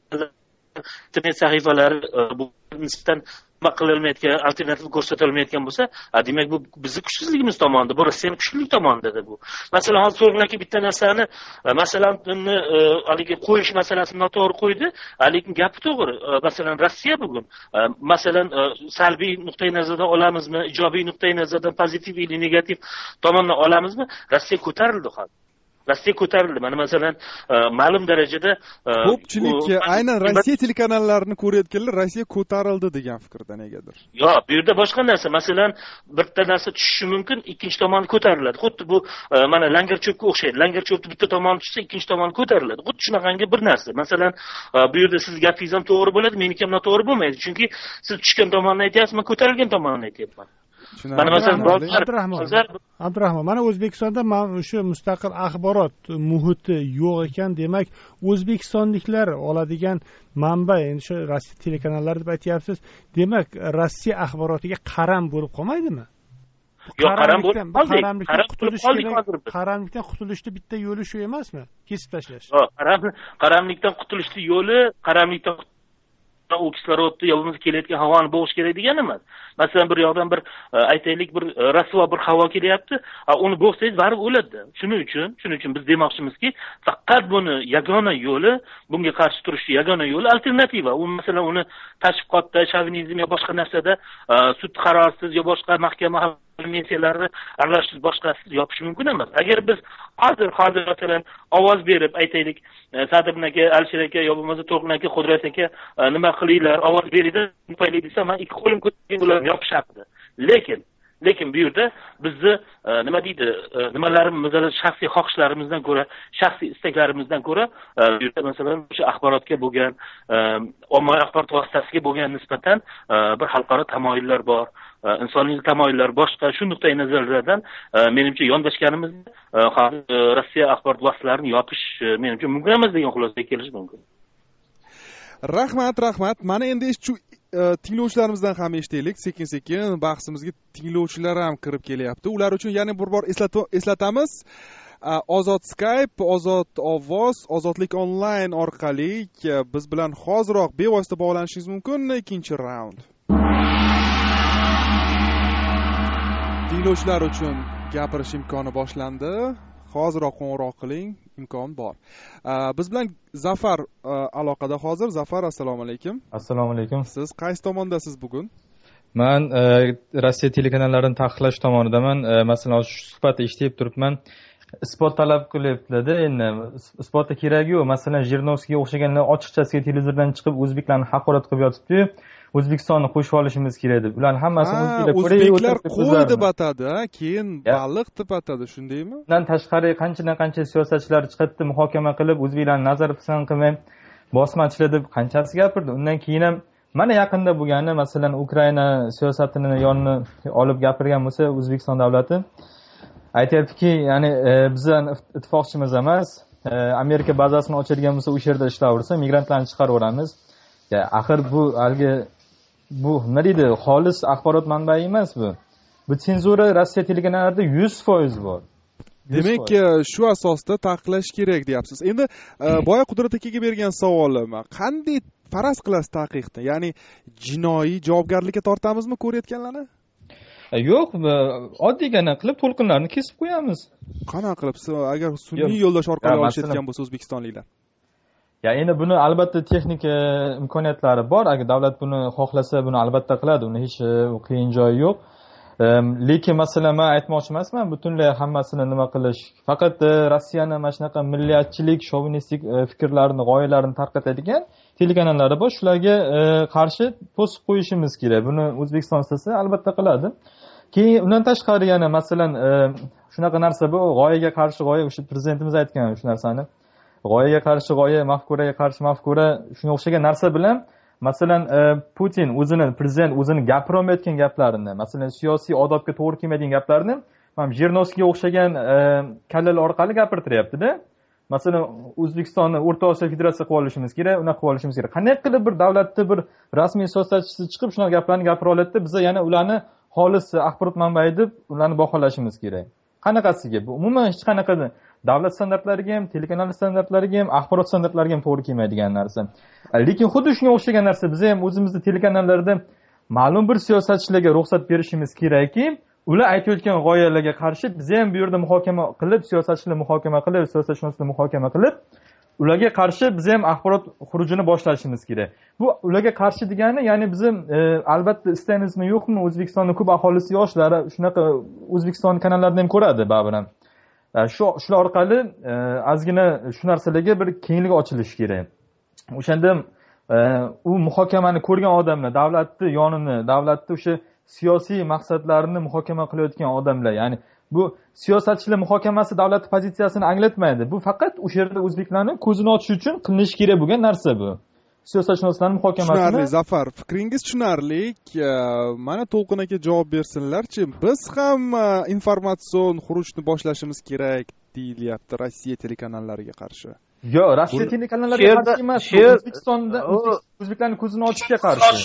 internet sahifalari bu nisbatan nima qilinmayotgan, alternativ ko'rsatilmayotgan bo'lsa, demak bu bizning kuchsizligimiz tomonida, bu Rossiyaning kuchsizligi tomonida bu. Masalan, hozir so'rg'anki bitta narsani, masalan, haligi qo'yish masalasini noto'g'ri qo'ydi, lekin gapi to'g'ri. Masalan, Rossiya bugun, masalan, salbiy nuqtai nazardan olamizmi, ijobiy nuqtai nazardan pozitiv yoki negativ tomondan olamizmi? Rossiya ko'tarildi hozir. Rossiya ko'tarildi. Mana masalan, ma'lum darajada
ko'pchilik aynan Rossiya telekanalarini ko'rayotganlar Rossiya ko'tarildi degan fikrda negadir.
Yo'q, bu yerda boshqa narsa. Masalan, bitta narsa tushishi mumkin, ikkinchi tomoni ko'tariladi. Xuddi bu mana langar cho'pga o'xshaydi. Langar cho'pni bitta tomoni tushsa, ikkinchi tomoni ko'tariladi. Xuddi shunaqangi bir narsa. Masalan, bu yerda siz gapingiz ham to'g'ri bo'ladi, meniki ham noto'g'ri bo'lmaydi. Chunki siz tushgan tomonni aytyapsiz, men ko'tarilgan tomonni aytyapman.
Mana masalan, Abdurahmon, mana O'zbekistonda shu mustaqil axborot muhiti yo'q ekan, demak, o'zbekistonliklar oladigan manba, endi shu Rossiya telekanallari deb aytyapsiz, demak, Rossiya axborotiga qaram bo'lib qolmaydimi?
Yo'q, qaram bo'lib qoldik. Qaram qutulib qoldik hozir.
Qaramlikdan qutulishning bitta yo'li shu emasmi? Kesib tashlash.
Yo'q, qaram qaramlikdan qutulishning yo'li qaramlikdan u kislorodni yo bo'lmasa kelayotgan havoni bo'g'ish kerak degan emas. Masalan, bir yoqdan bir aytaylik bir rasvo bir havo kelyapti, uni bo'g'sangiz baribir o'ladi. Shuning uchun, shuning uchun biz demoqchimizki, faqat buni yagona yo'li, bunga qarshi turishning yagona yo'li alternativa. U masalan uni tashviqotda, shovinizm yo boshqa narsada sud qarorsiz yo boshqa mahkama konvensiyalarni aralashtirib boshqasiz yopish mumkin emas. Agar biz hozir hozir masalan ovoz berib aytaylik, Sadir aka, Alisher aka yo bo'lmasa To'lqin aka, Qudrat aka nima qilinglar, ovoz beringlar, nima desa, men ikki qo'lim ko'tarib ularni yopishardi. Lekin lekin bu yerda bizni nima deydi, nimalarimiz, shaxsiy xohishlarimizdan ko'ra, shaxsiy istaklarimizdan ko'ra, bu yerda masalan o'sha axborotga bo'lgan, ommaviy axborot vositasiga bo'lgan nisbatan bir xalqaro tamoyillar bor. Insoniy tamoyillar boshqa, shu nuqtai nazardan menimcha yondashganimiz Rossiya axborot vositalarini yopish menimcha mumkin emas degan xulosaga kelish mumkin.
Rahmat, rahmat. Mana endi shu tinglovchilarimizdan ham eshitaylik. Sekin-sekin bahsimizga tinglovchilar ham kirib kelyapti. Ular uchun yana bir bor eslatamiz. Ozod Skype, Ozod ovoz, Ozodlik onlayn orqali biz bilan hoziroq bevosita bog'lanishingiz mumkin. Ikkinchi raund. Tinglovchilar uchun gapirish imkoni boshlandi. hoziroq qo'ng'iroq qiling, imkon bor. Biz bilan Zafar aloqada hozir. Zafar, assalomu alaykum.
Assalomu alaykum.
Siz qaysi tomondasiz bugun?
Men Rossiya telekanallarini taqiqlash tomonidaman. Masalan, shu suhbatni eshitib turibman. Isbot talab qilyapti-da, endi isbotda keragi yo'q. Masalan, Jirinovskiyga o'xshaganlar ochiqchasiga televizordan chiqib o'zbeklarni haqorat qilib yotibdi. O'zbekistonni qo'shib olishimiz kerak deb. Ularni hammasini
o'zbeklar qo'y deb atadi, keyin baliq deb atadi, shundaymi?
Undan tashqari qanchadan qancha siyosatchilar chiqibdi, muhokama qilib, o'zbeklarni nazar pisand qilmay, bosmachilar deb qanchasi gapirdi. Undan keyin ham mana yaqinda bo'lgani, masalan, Ukraina siyosatini yonni olib gapirgan bo'lsa, O'zbekiston davlati aytayaptiki, ya'ni bizdan ittifoqchimiz emas, Amerika bazasini ochadigan bo'lsa, o'sha yerda ishlayversa, migrantlarni chiqarib yuboramiz. Ya, axir bu algi bu nima deydi, xolis axborot manbai emas bu. Bu senzura Rossiya telekanallarida yuz foiz bor.
Demak, shu asosda taqiqlash kerak deyapsiz. Endi boya Qudrat akaga bergan savolim, qanday faraz qilasiz taqiqni? Ya'ni jinoiy javobgarlikka tortamizmi ko'rayotganlarni?
Yo'q, oddiygina qilib to'lqinlarni kesib qo'yamiz.
Qanaqa qilib, agar sun'iy yo'ldosh orqali olishayotgan bo'lsa o'zbekistonliklar?
Ya, endi buni albatta texnik imkoniyatlari bor. Agar davlat buni xohlasa, buni albatta qiladi. Uni hech qiyin joyi yo'q. Lekin masalan, men aytmoqchi emasman, butunlay hammasini nima qilish. Faqat Rossiyani mana shunaqa milliyatchilik, shovinistik fikrlarini, g'oyalarini tarqatadigan telekanallari bor. Shularga qarshi to'sib qo'yishimiz kerak. Buni O'zbekiston istasa albatta qiladi. Keyin undan tashqari yana masalan, shunaqa narsa bu, g'oyaga qarshi g'oya, o'sha prezidentimiz aytgan shu narsani. G'oyaga qarshi g'oya, mafkuraga qarshi mafkura, shunga o'xshagan narsa bilan masalan Putin o'zini prezident o'zini gapirolmayotgan gaplarini, masalan siyosiy odobga to'g'ri kelmaydigan gaplarini mana Jirinovskiyga o'xshagan kallalar orqali gapirtiryapti-da. Masalan, O'zbekistonni O'rta Osiyo federatsiya qilib olishimiz kerak, unaqa qilib olishimiz kerak. Qanday qilib bir davlatda bir rasmiy siyosatchisi chiqib shunaqa gaplarni gapira oladi-da, biz yana ularni xolis axborot manbai deb ularni baholashimiz kerak. Qanaqasiga? Bu umuman hech qanaqa davlat standartlariga ham, telekanal standartlariga ham, axborot standartlariga ham to'g'ri kelmaydigan narsa. Lekin xuddi shunga o'xshagan narsa biz ham o'zimizning telekanallarda ma'lum bir siyosatchilarga ruxsat berishimiz kerakki, ular aytayotgan g'oyalarga qarshi biz ham bu yerda muhokama qilib, siyosatchilar muhokama qilib, siyosatshunoslar muhokama qilib, ularga qarshi biz ham axborot xurujini boshlashimiz kerak. Bu ularga qarshi degani, ya'ni bizim e, albatta istaymizmi yo'qmi, O'zbekistonning ko'p aholisi yoshlari shunaqa O'zbekiston kanallaridan ham ko'radi baribir ham. Shu shular orqali ozgina shu narsalarga bir kenglik ochilishi kerak. O'shanda u muhokamani ko'rgan odamlar, davlatni yonini, davlatni o'sha siyosiy maqsadlarini muhokama qilayotgan odamlar, ya'ni bu siyosatchilar muhokamasi davlat pozitsiyasini anglatmaydi. Bu faqat o'sha yerda o'zbeklarning ko'zini ochish uchun qilinishi kerak bo'lgan narsa bu. Siyosatchilarning muhokamasini.
Tushunarli, Zafar, fikringiz tushunarli. Mana To'lqin aka javob bersinlarchi. Biz ham informatsion xurujni boshlashimiz kerak deyilyapti Rossiya telekanallariga qarshi.
Yo'q, Rossiya telekanallariga qarshi emas, O'zbekistonda o'zbeklarning ko'zini ochishga qarshi.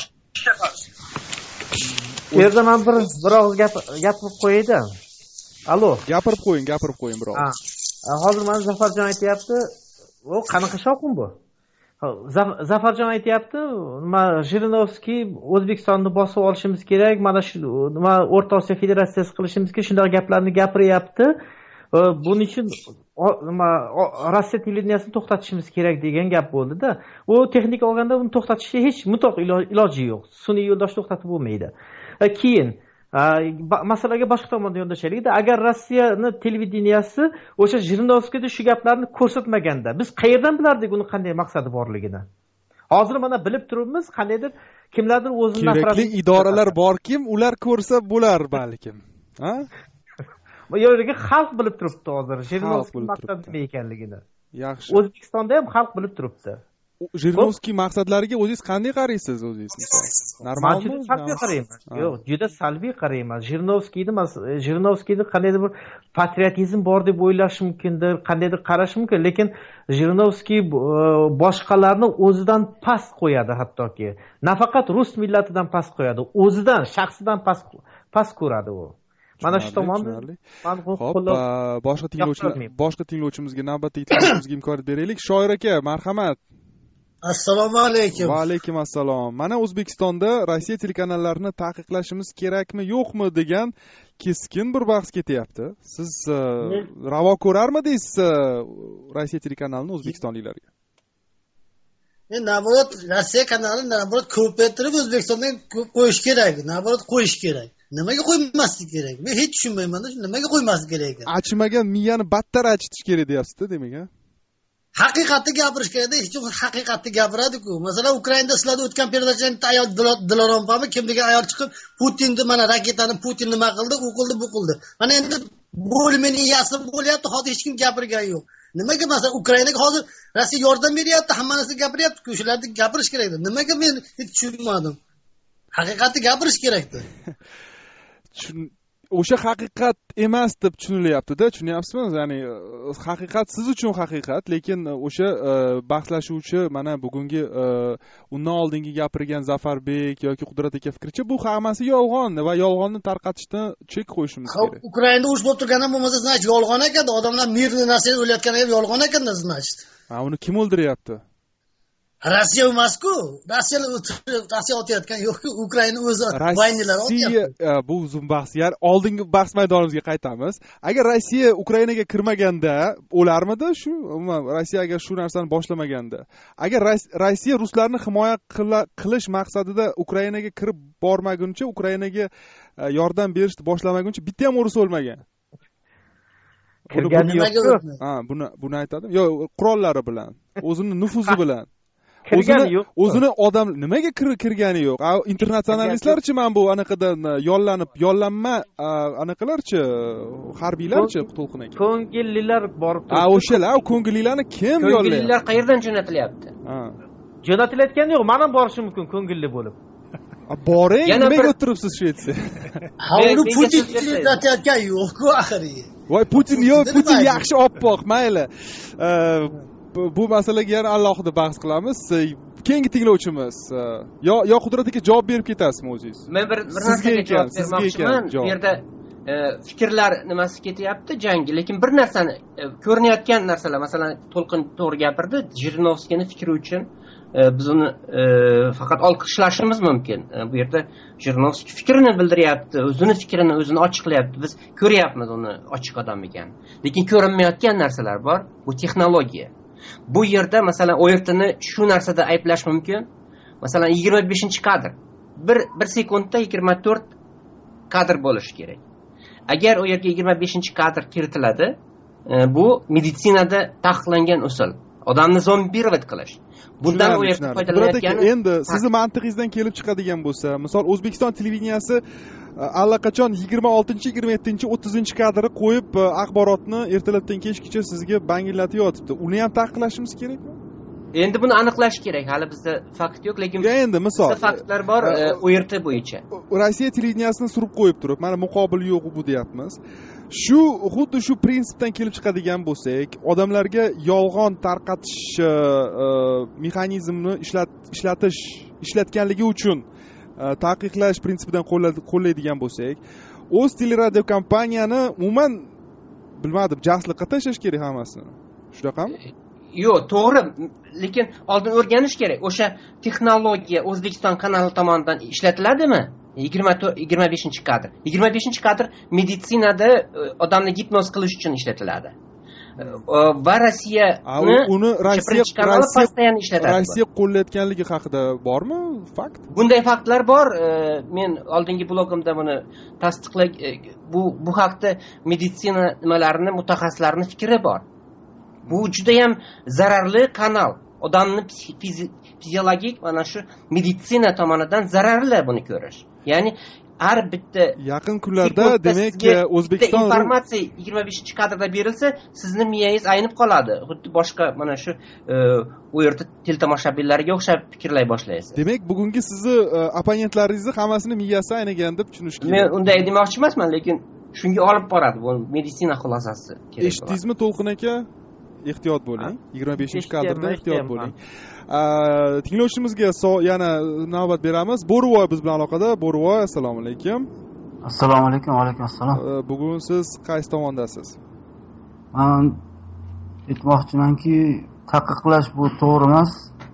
Bu yerda men bir bir og'iz gap gapirib qo'yayda. Allo.
Gapirib qo'ying, gapirib qo'ying bir og'iz.
Ha, hozir mana Zafarjon aytayapti. O qanaqa shovqin bu? Zafarjon aytayapti, nima Jirinovskiy O'zbekistonni bosib olishimiz kerak, mana shu nima O'rta Osiyo federatsiyasi qilishimiz kerak, shunday gaplarni gapiryapti. Buning uchun nima Rossiya televideniyasini to'xtatishimiz kerak degan gap bo'ldi-da. U texnik olganda uni to'xtatishga hech mutlaq iloji yo'q. Sun'iy yo'ldosh to'xtatib bo'lmaydi. Keyin masalaga boshqa tomondan yondashaylik-da. Agar Rossiyani televideniyasi o'sha Jirinovskiyda shu gaplarni ko'rsatmaganda, biz qayerdan bilardik uni qanday maqsadi borligini? Hozir mana bilib turibmiz, qandaydir kimlardir o'zini
kerakli idoralar borkim, ular ko'rsa bo'lar balkim. Ha?
Bu yerga xalq bilib turibdi hozir. Jirinovskiy maqsadi nima ekanligini.
Yaxshi.
O'zbekistonda ham xalq bilib turibdi.
Jirinovskiy maqsadlariga o'zingiz qanday qaraysiz o'zingiz?
Normalmi? Juda salbiy qarayman. Yo'q, juda salbiy qarayman. Jirinovskiyni Jirinovskiyni qandaydir bir patriotizm bor deb o'ylash mumkindir, qandaydir qarash mumkin, lekin Jirinovskiy boshqalarni o'zidan past qo'yadi hattoki. Nafaqat rus millatidan past qo'yadi, o'zidan, shaxsidan past past ko'radi u. Mana shu tomonda
boshqa tinglovchilar boshqa tinglovchimizga navbatdagi tinglovchimizga imkoniyat beraylik. Shoir aka, marhamat.
Assalomu alaykum.
Va alaykum assalom. Mana O'zbekistonda Rossiya telekanallarini taqiqlashimiz kerakmi, yo'qmi degan keskin bir bahs ketyapti. Siz ravo ko'rarmidingiz Rossiya telekanalini o'zbekistonliklarga?
Men naborot Rossiya kanalini naborot ko'paytirib O'zbekistondan qo'yish kerak, naborot qo'yish kerak. Nimaga qo'ymaslik kerak? Men hech tushunmayman-da, nimaga qo'ymaslik kerak ekan?
Achimagan miyani battar achitish kerak deyapsiz-da, demak, ha?
Haqiqatni gapirish kerakda, hech kim haqiqatni gapiradi-ku. Masalan, Ukrainada sizlarda o'tgan periodachilikda ayol Dilorom opami kim degan ayol chiqib, Putinni mana raketani Putin nima qildi, u qildi, bu qildi. Mana endi bo'lmeni yasi bo'lyapti, hozir hech kim gapirgan yo'q. Nimaga masalan Ukrainaga hozir Rossiya yordam beryapti, hamma narsa gapiryapti-ku, shularni gapirish kerakda. Nimaga men hech tushunmadim. Haqiqatni gapirish kerakda.
O'sha haqiqat emas deb tushunilyapti-da, tushunyapsizmi? Ya'ni haqiqat siz uchun haqiqat, lekin o'sha bahslashuvchi mana bugungi undan oldingi gapirgan Zafarbek yoki Qudrat aka fikricha bu hammasi yolg'on va yolg'onni tarqatishdan chek qo'yishimiz kerak.
Ukrainada urush bo'lib turgandan bo'lmasa, значит, yolg'on ekan, odamlar mirli narsani o'layotgani ham yolg'on ekan-da, значит.
Ha, uni kim o'ldiryapti?
Rossiya emas-ku. Rossiya Rossiya otayotgan yo'q-ku, Ukraina o'zi vaynilar otyapti.
Bu uzun bahs. Ya'ni oldingi bahs maydonimizga qaytamiz. Agar Rossiya Ukrainaga kirmaganda o'larmidi shu? Umuman Rossiya agar shu narsani boshlamaganda. Agar Rossiya ruslarni himoya qilish maqsadida Ukrainaga kirib bormaguncha, Ukrainaga yordam berishni boshlamaguncha bitta ham o'ris o'lmagan.
Kirgani yo'q.
Ha, buni buni aytadim. Yo'q, qurollari bilan, o'zini nufuzi bilan.
Kirgani yo'q.
O'zini odam nimaga kirgani yo'q? Internatsionalistlarchi mana bu anaqadan yollanib, yollanma anaqalarchi, harbiylarchi to'lqin ekan.
Ko'ngillilar borib turibdi.
Ha, o'shalar, ko'ngillilarni kim yollayapti?
Ko'ngillilar qayerdan jo'natilyapti?
Ha.
Jo'natilayotgani yo'q, mana borishim mumkin ko'ngilli bo'lib.
Boring, nimaga o'tiribsiz Shvetsiya?
Ha, uni Putin jo'natayotgan yo'q-ku axiri.
Voy, Putin yo'q, Putin yaxshi oppoq, mayli. Bu masalaga yana alohida bahs qilamiz. Keyingi tinglovchimiz yo yo Qudrat aka javob berib ketasizmi o'zingiz?
Men bir bir narsaga javob bermoqchiman. Bu yerda fikrlar nimasi ketyapti jangi, lekin bir narsani ko'rinayotgan narsalar, masalan, To'lqin to'g'ri gapirdi, Jirinovskiyning fikri uchun biz uni faqat olqishlashimiz mumkin. Bu yerda Jirinovskiy fikrini bildiryapti, o'zini fikrini o'zini ochiqlayapti. Biz ko'ryapmiz uni ochiq odam ekan. Lekin ko'rinmayotgan narsalar bor. Bu texnologiya. Bu yerda masalan O R T'ni shu narsada ayblash mumkin. Masalan yigirma beshinchi kadr. Bir bir sekundda yigirma to'rt kadr bo'lishi kerak. Agar u yerga yigirma beshinchi kadr kiritiladi, bu meditsinada taqiqlangan usul. Odamni zombirovat qilish. Bundan u yerda foydalanayotgani
endi sizni mantig'ingizdan kelib chiqadigan bo'lsa, misol O'zbekiston televideniyasi allaqachon yigirma oltinchi, yigirma yettinchi, o'ttizinchi kadrni qo'yib axborotni ertalabdan kechgacha sizga bangillatib yotibdi. Uni ham taqiqlashimiz kerakmi?
Endi buni aniqlash kerak. Hali bizda fakt yo'q, lekin
endi misol
faktlar bor O R T bo'yicha.
Rossiya televideniyasini surib qo'yib turib, mana muqobil yo'q bu deyapmiz. Shu xuddi shu prinsipdan kelib chiqadigan bo'lsak, odamlarga yolg'on tarqatish mexanizmini ishlatish ishlatganligi uchun taqiqlash prinsipidan qo'llaydigan bo'lsak, o'z teleradio kompaniyani umuman bilmadim, jasliqqa tashlash kerak hammasini. Shunaqami?
Yo'q, to'g'ri, lekin oldin o'rganish kerak. O'sha texnologiya O'zbekiston kanali tomonidan ishlatiladimi? yigirma beshinchi kadr. yigirma beshinchi kadr meditsinada odamni gipnoz qilish uchun ishlatiladi. Va Rossiya
uni Rossiya
postoyan ishlatadi.
Rossiya qo'llayotganligi haqida bormi fakt?
Bunday faktlar bor. Men oldingi blogimda buni tasdiqlab, bu bu haqda meditsina nimalarini mutaxassislarning fikri bor. Bu juda ham zararli kanal. Odamni fiziologik mana shu meditsina tomonidan zararli buni ko'rish. Ya'ni har bitta
yaqin kunlarda demak O'zbekiston
informatsiya yigirma beshinchi kadrda berilsa, sizning miyangiz aynib qoladi. Xuddi boshqa mana shu u yerda teletomoshabinlarga o'xshab fikrlay boshlaysiz.
Demak, bugungi sizni opponentlaringizni hammasini miyasi aynagan deb tushunish kerak.
Men unday demoqchi emasman, lekin shunga olib boradi bu meditsina xulosasi kerak.
Eshitdingizmi To'lqin aka? Ehtiyot bo'ling. yigirma beshinchi kadrda ehtiyot bo'ling. Tinglovchimizga yana navbat beramiz. Bo'rivoy biz bilan aloqada. Bo'rivoy, assalomu alaykum.
Assalomu alaykum, va alaykum assalom.
Bugun siz qaysi tomondasiz?
Men aytmoqchimanki, taqiqlash bu to'g'ri emas.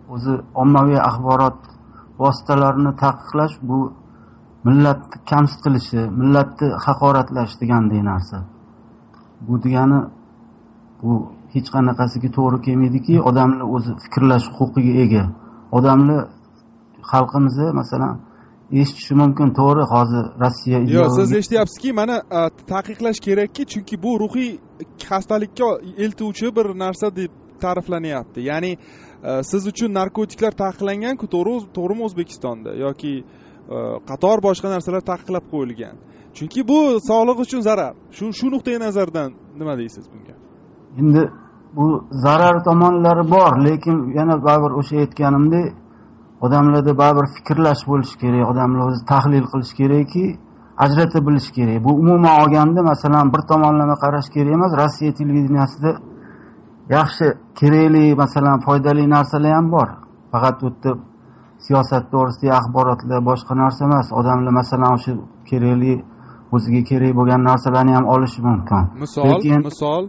o'zi ommaviy axborot vositalarini taqiqlash bu millatni kamsitilishi, millatni haqoratlash degandek narsa. Bu degani bu hech qanaqasiga to'g'ri kelmaydiki, odamlar o'zi fikrlash huquqiga ega. Odamlar xalqimizni masalan eshitishi mumkin, to'g'ri, hozir Rossiya
yo'q, siz eshityapsizki, mana taqiqlash kerakki, chunki bu ruhiy xastalikka eltuvchi bir narsa deb ta'riflanyapti. Ya'ni siz uchun narkotiklar taqiqlangan-ku, to'g'rimi O'zbekistonda yoki qator boshqa narsalar taqiqlab qo'yilgan. Chunki bu sog'liq uchun zarar. Shu shu nuqtai nazardan nima deysiz bunga?
Endi bu zarar tomonlari bor, lekin yana baribir o'sha aytganimdek, odamlarda baribir fikrlash bo'lishi kerak, odamlar o'zi tahlil qilish kerakki, ajratib bilish kerak. Bu umuman olganda masalan bir tomonlama qarash kerak emas. Rossiya televideniyasida yaxshi, kerakli, masalan foydali narsalar ham bor. Faqat u yerda siyosat to'g'risidagi axborotlar boshqa narsa emas. Odamlar masalan o'sha kerakli, o'ziga kerak bo'lgan narsalarni ham olishi mumkin.
Misol, Lekin, misol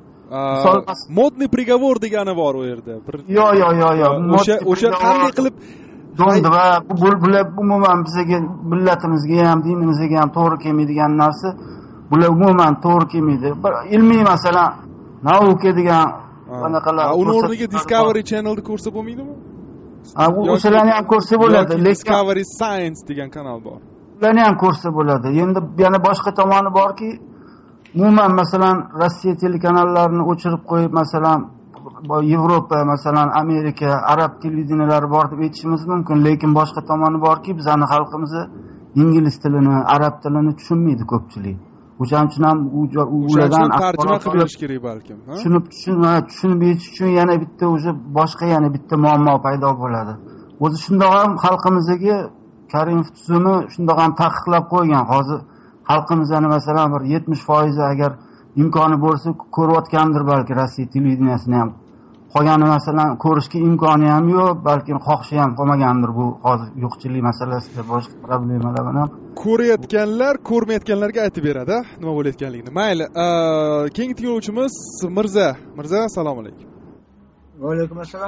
modniy приговор degani bor u yerda.
Yo'q, yo'q, yo'q, yo'q.
O'sha o'sha qanday qilib
do'ndi va bu bular umuman bizga, millatimizga ham, dinimizga ham to'g'ri kelmaydigan narsa. Bular umuman to'g'ri kelmaydi. Bir ilmiy masalan, nauka degan qanaqalar.
Uni o'rniga Discovery Channelni ko'rsa bo'lmaydimi?
Ha, bu o'shalarni ham ko'rsa bo'ladi.
Discovery Science degan kanal bor.
Ularni ham ko'rsa bo'ladi. Endi yana boshqa tomoni borki, umuman masalan Rossiya telekanallarini o'chirib qo'yib, masalan Yevropa, masalan Amerika, arab televideniyalari bor deb aytishimiz mumkin, lekin boshqa tomoni borki, bizning xalqimiz ingliz tilini, arab tilini tushunmaydi ko'pchilik. O'shaning uchun ham ulardan
tarjima qilish kerak balkim.
Tushunib tushunib tushunib yetish uchun yana bitta o'zi boshqa yana bitta muammo paydo bo'ladi. O'zi shundoq ham xalqimizga Karimov tuzumi shundoq ham taqiqlab qo'ygan. Hozir xalqimizni masalan bir yetmish foiz agar imkoni bo'lsa ko'rayotgandir balki Rossiya televideniyasini ham. Qolgani masalan ko'rishga imkoni ham yo'q, balki xohishi ham qolmagandir. Bu hozir yo'qchilik masalasida boshqa problemalar bilan.
Ko'rayotganlar ko'rmayotganlarga aytib beradi nima bo'layotganligini. Mayli, keyingi tinglovchimiz Mirza. Mirza, assalomu alaykum.
Va alaykum assalom.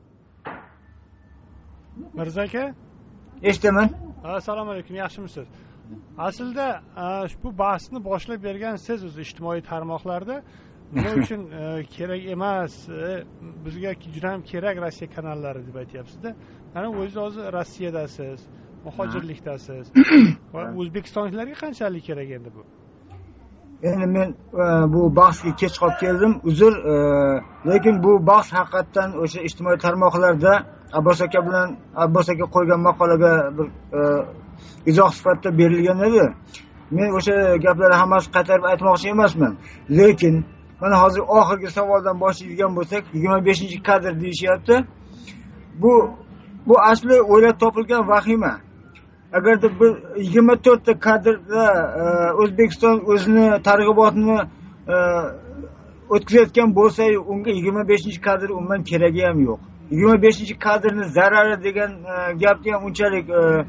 Mirza aka?
Eshitaman.
Assalomu alaykum, yaxshimisiz? Aslida bu bahsni boshlab bergan siz o'z ijtimoiy tarmoqlarda nima uchun kerak emas, bizga juda ham kerak Rossiya kanallari deb aytyapsiz-da. Mana o'zingiz hozir Rossiyadasiz, muhojirlikdasiz. Va O'zbekistonliklarga qanchalik kerak endi bu?
Endi men bu bahsga kech qolib keldim, uzr, lekin bu bahs haqiqatan o'sha ijtimoiy tarmoqlarda Abbos aka bilan Abbos aka qo'ygan maqolaga bir izoh sifatida berilgan edi. Men o'sha gaplarni hammasini qaytarib aytmoqchi emasman, lekin mana hozir oxirgi savoldan boshlaydigan bo'lsak, yigirma beshinchi kadr deyishyapti. Bu bu asli o'ylab topilgan vahima. Agarda bir yigirma to'rtta kadrda O'zbekiston o'zini targ'ibotini o'tkazayotgan bo'lsa, unga yigirma beshinchi kadr umuman keragi ham yo'q. yigirma beshinchi kadrni zarari degan gapni ham unchalik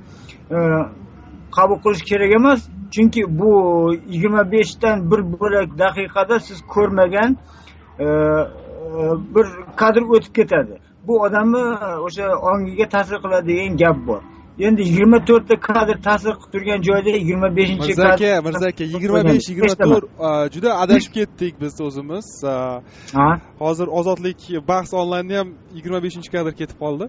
qabul qilish kerak emas. Chunki bu yigirma besh dan bir bo'lak daqiqada siz ko'rmagan bir kadr o'tib ketadi. Bu odamni o'sha ongiga ta'sir qiladi degan gap bor. Endi yigirma to'rtta kadr ta'sir qilib turgan joyda yigirma beshinchi kadr.
Mirza aka, Mirza aka, yigirma besh yigirma to'rt juda adashib ketdik biz o'zimiz. Hozir ozodlik bahs onlaynda ham yigirma beshinchi kadr ketib qoldi.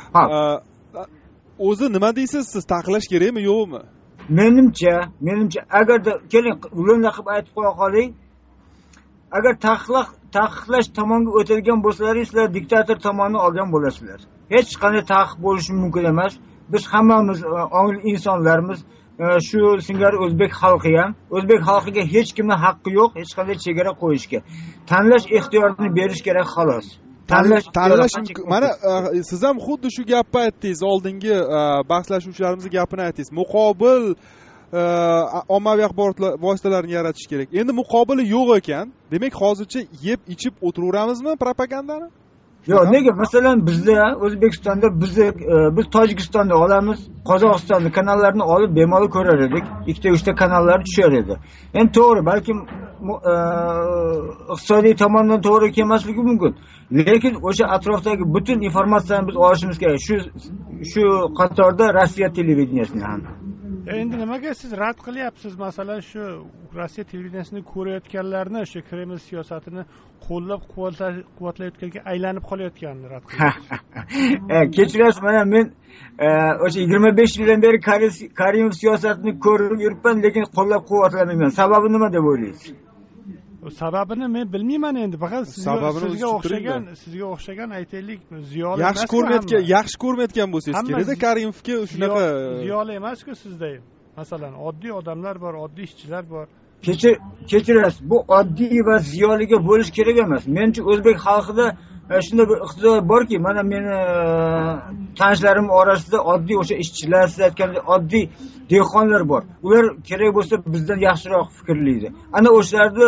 O'zi nima deysiz, siz taqiqlash kerakmi, yo'qmi?
Menimcha, menimcha agarda keling ularni qilib aytib qo'ya qoling. Agar taqiqlash taqiqlash tomonga o'tilgan bo'lsalaringiz, sizlar diktator tomonni olgan bo'lasizlar. Hech qanday taqiq bo'lishi mumkin emas. Biz hammamiz ongli insonlarmiz. Shu singari o'zbek xalqi ham, o'zbek xalqiga hech kimning haqqi yo'q, hech qanday chegara qo'yishga. Tanlash ixtiyorini berish kerak xolos.
Tanlash tanlash mana siz ham xuddi shu gapni aytdingiz, oldingi bahslashuvchilarimizning gapini aytdingiz. Muqobil ommaviy axborot vositalarini yaratish kerak. Endi muqobili yo'q ekan, demak hozircha yeb ichib o'tiraveramizmi propagandani?
Yo'q, nega? Masalan, bizda O'zbekistonda biz biz Tojikistonda olamiz, Qozog'istonda kanallarni olib bemalol ko'rar edik. Ikkita uchta kanallar tushar edi. Endi to'g'ri, balkim iqtisodiy tomondan to'g'ri kelmasligi mumkin, lekin o'sha atrofdagi butun informatsiyani biz olishimiz kerak. Shu shu qatorda Rossiya televideniyasini ham.
Endi nimaga siz rad qilyapsiz? Masalan, shu Rossiya televideniyasini ko'rayotganlarni shu Kreml siyosatini qo'llab-quvvatlayotganga aylanib qolayotganini rad qilyapsiz.
Kechirasiz, mana men o'sha yigirma besh yildan beri Karimov siyosatini ko'rib yuribman, lekin qo'llab-quvvatlamayman. Sababi nima deb o'ylaysiz?
Sababini men bilmayman endi. Faqat sizga o'xshagan, sizga o'xshagan aytaylik, ziyoli emas.
Yaxshi ko'rmayotgan, yaxshi ko'rmayotgan bo'lsangiz kerak-da Karimovga shunaqa
ziyoli emas-ku sizda. Masalan, oddiy odamlar bor, oddiy ishchilar bor.
Kechir, kechirasiz. Bu oddiy va ziyoliga bo'lish kerak emas. Menimcha o'zbek xalqida shunday bir iqtidor borki, mana meni tanishlarim orasida oddiy o'sha ishchilar, siz aytgandek oddiy dehqonlar bor. Ular kerak bo'lsa bizdan yaxshiroq fikrlaydi. Ana o'shalarni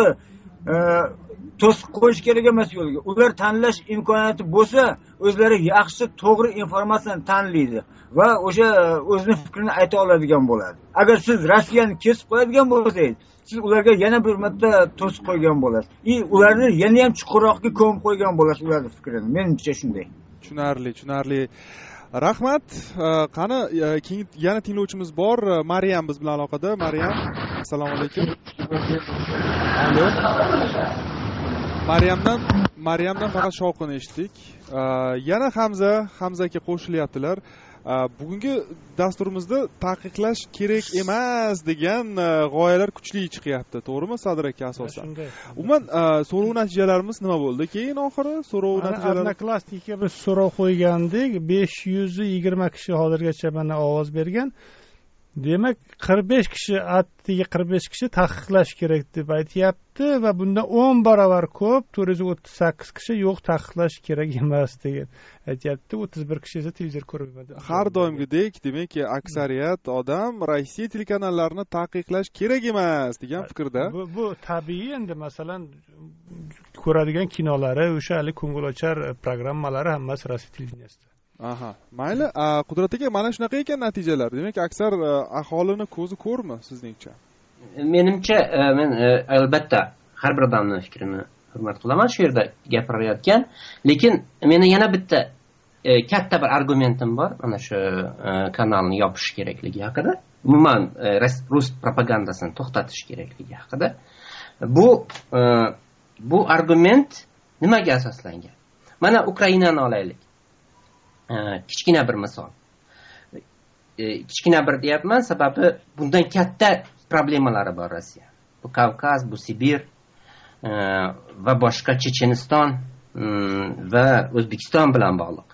to'sib qo'yish kerak emas yo'lga. Ular tanlash imkoniyati bo'lsa, o'zlari yaxshi, to'g'ri informatsiyani tanlaydi va o'sha o'zining fikrini ayta oladigan bo'ladi. Agar siz Rossiyani kesib qo'yadigan bo'lsangiz, siz ularga yana bir marta to'sib qo'ygan bo'lasiz. I ularni yana ham chuqurroqqa ko'mib qo'ygan bo'lasiz ularning fikrini. Menimcha shunday.
Tushunarli, tushunarli. Rahmat. Qani yana tinglovchimiz bor. Maryam biz bilan aloqada. Maryam, assalomu alaykum. Alo. Maryamdan Maryamdan faqat shovqin eshitdik. Yana Hamza, Hamza aka qo'shilyaptilar. Bugungi dasturimizda taqiqlash kerak emas degan g'oyalar kuchli chiqyapti, to'g'rimi Sadir aka asosan? Umuman so'rov natijalarimiz nima bo'ldi? Keyin oxiri so'rov natijalari
Odnoklassnikka biz so'rov qo'ygandik, besh yuz yigirma kishi hozirgacha mana ovoz bergan. Demak, qirq besh kishi attiga qirq besh kishi taqiqlash kerak deb aytyapti va bundan o'n barobar ko'p to'rt yuz o'ttiz sakkiz kishi yo'q, taqiqlash kerak emas degan aytyapti. o'ttiz bir kishi esa televizor ko'rmaydi.
Har doimgidek, demak, aksariyat odam Rossiya telekanallarni taqiqlash kerak emas degan fikrda.
Bu bu tabiiy endi, masalan, ko'radigan kinolari, o'sha hali ko'ngilochar programmalari hammasi Rossiya televideniyasida.
Aha, mayli. Qudrat aka, mana shunaqa ekan natijalar. Demak, aksar aholini ko'zi ko'rmi sizningcha?
Menimcha, men albatta har bir odamning fikrini hurmat qilaman shu yerda gapirayotgan, lekin meni yana bitta katta bir argumentim bor mana shu kanalni yopish kerakligi haqida. Umuman rus propagandasini to'xtatish kerakligi haqida. Bu bu argument nimaga asoslangan? Mana Ukrainani olaylik. Kichkina bir misol. Kichkina bir deyapman, sababi bundan katta problemalari bor Rossiya. Bu Kavkaz, bu Sibir va boshqa Checheniston va O'zbekiston bilan bog'liq.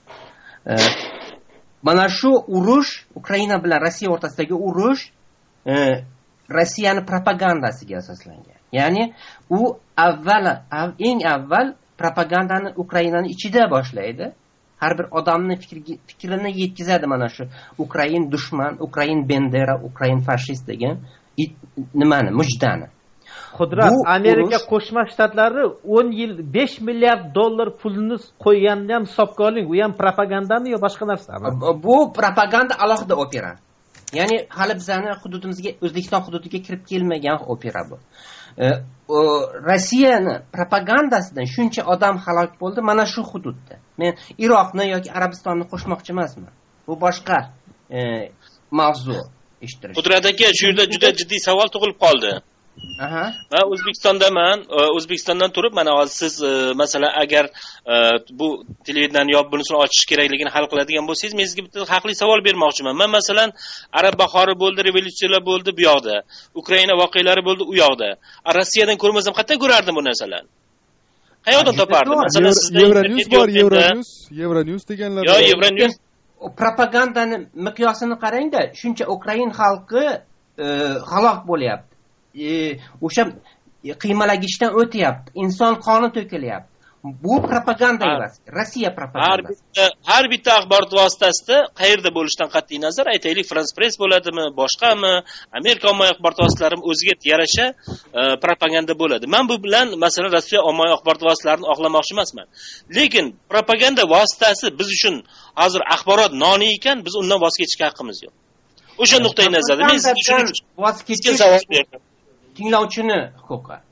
Mana shu urush, Ukraina bilan Rossiya o'rtasidagi urush Rossiyani propagandasiga asoslangan. Ya'ni u avval eng avval propagandani Ukrainaning ichida boshlaydi. Har bir odamning fikrini yetkazadi mana shu Ukrain dushman, Ukrain bendera, Ukrain fashist degan nimani, mujdani.
Qudrat, Amerika Qo'shma Shtatlari o'n yil besh milliard dollar pulni qo'yganini ham hisobga oling. U ham propagandami yo boshqa narsami?
Bu propaganda alohida opera. Ya'ni hali bizani hududimizga, O'zbekiston hududiga kirib kelmagan opera bu. Rossiyani propagandasidan shuncha odam halok bo'ldi mana shu hududda. Men Iroqni yoki Arabistonni qo'shmoqchi emasman. Bu boshqa mavzu eshittirish.
Qudrat aka, shu yerda juda jiddiy savol tug'ilib qoldi. Aha. Men O'zbekistondaman. O'zbekistondan turib, mana hozir siz masalan agar bu televideniyani yopib bunisini ochish kerakligini hal qiladigan bo'lsangiz, men sizga bitta haqli savol bermoqchiman. Men masalan Arab bahori bo'ldi, revolyutsiyalar bo'ldi bu yoqda. Ukraina voqealari bo'ldi u yoqda. Rossiyadan ko'rmasam qayerdan ko'rardim bu narsalarni? Qayerdan topardim? Masalan sizda
Euronews bor, Euronews, Euronews deganlar.
Yo, Euronews
propagandani miqyosini qarang-da, shuncha Ukrain xalqi halok bo'lyapti. O'sha qiymalagichdan o'tyapti, inson qoni to'kilyapti. Bu propaganda emas, Rossiya propagandasi.
Har bitta har bitta axborot vositasida qayerda bo'lishidan qat'iy nazar, aytaylik, France Press bo'ladimi, boshqami, Amerika ommaviy axborot vositalari o'ziga yarasha propaganda bo'ladi. Men bu bilan masalan Rossiya ommaviy axborot vositalarini oqlamoqchi emasman. Lekin propaganda vositasi biz uchun hozir axborot noni ekan, biz undan voz kechishga haqqimiz yo'q. O'sha nuqtai nazarda men sizga voz kechish savol berdim.
Tinglovchini huquqi.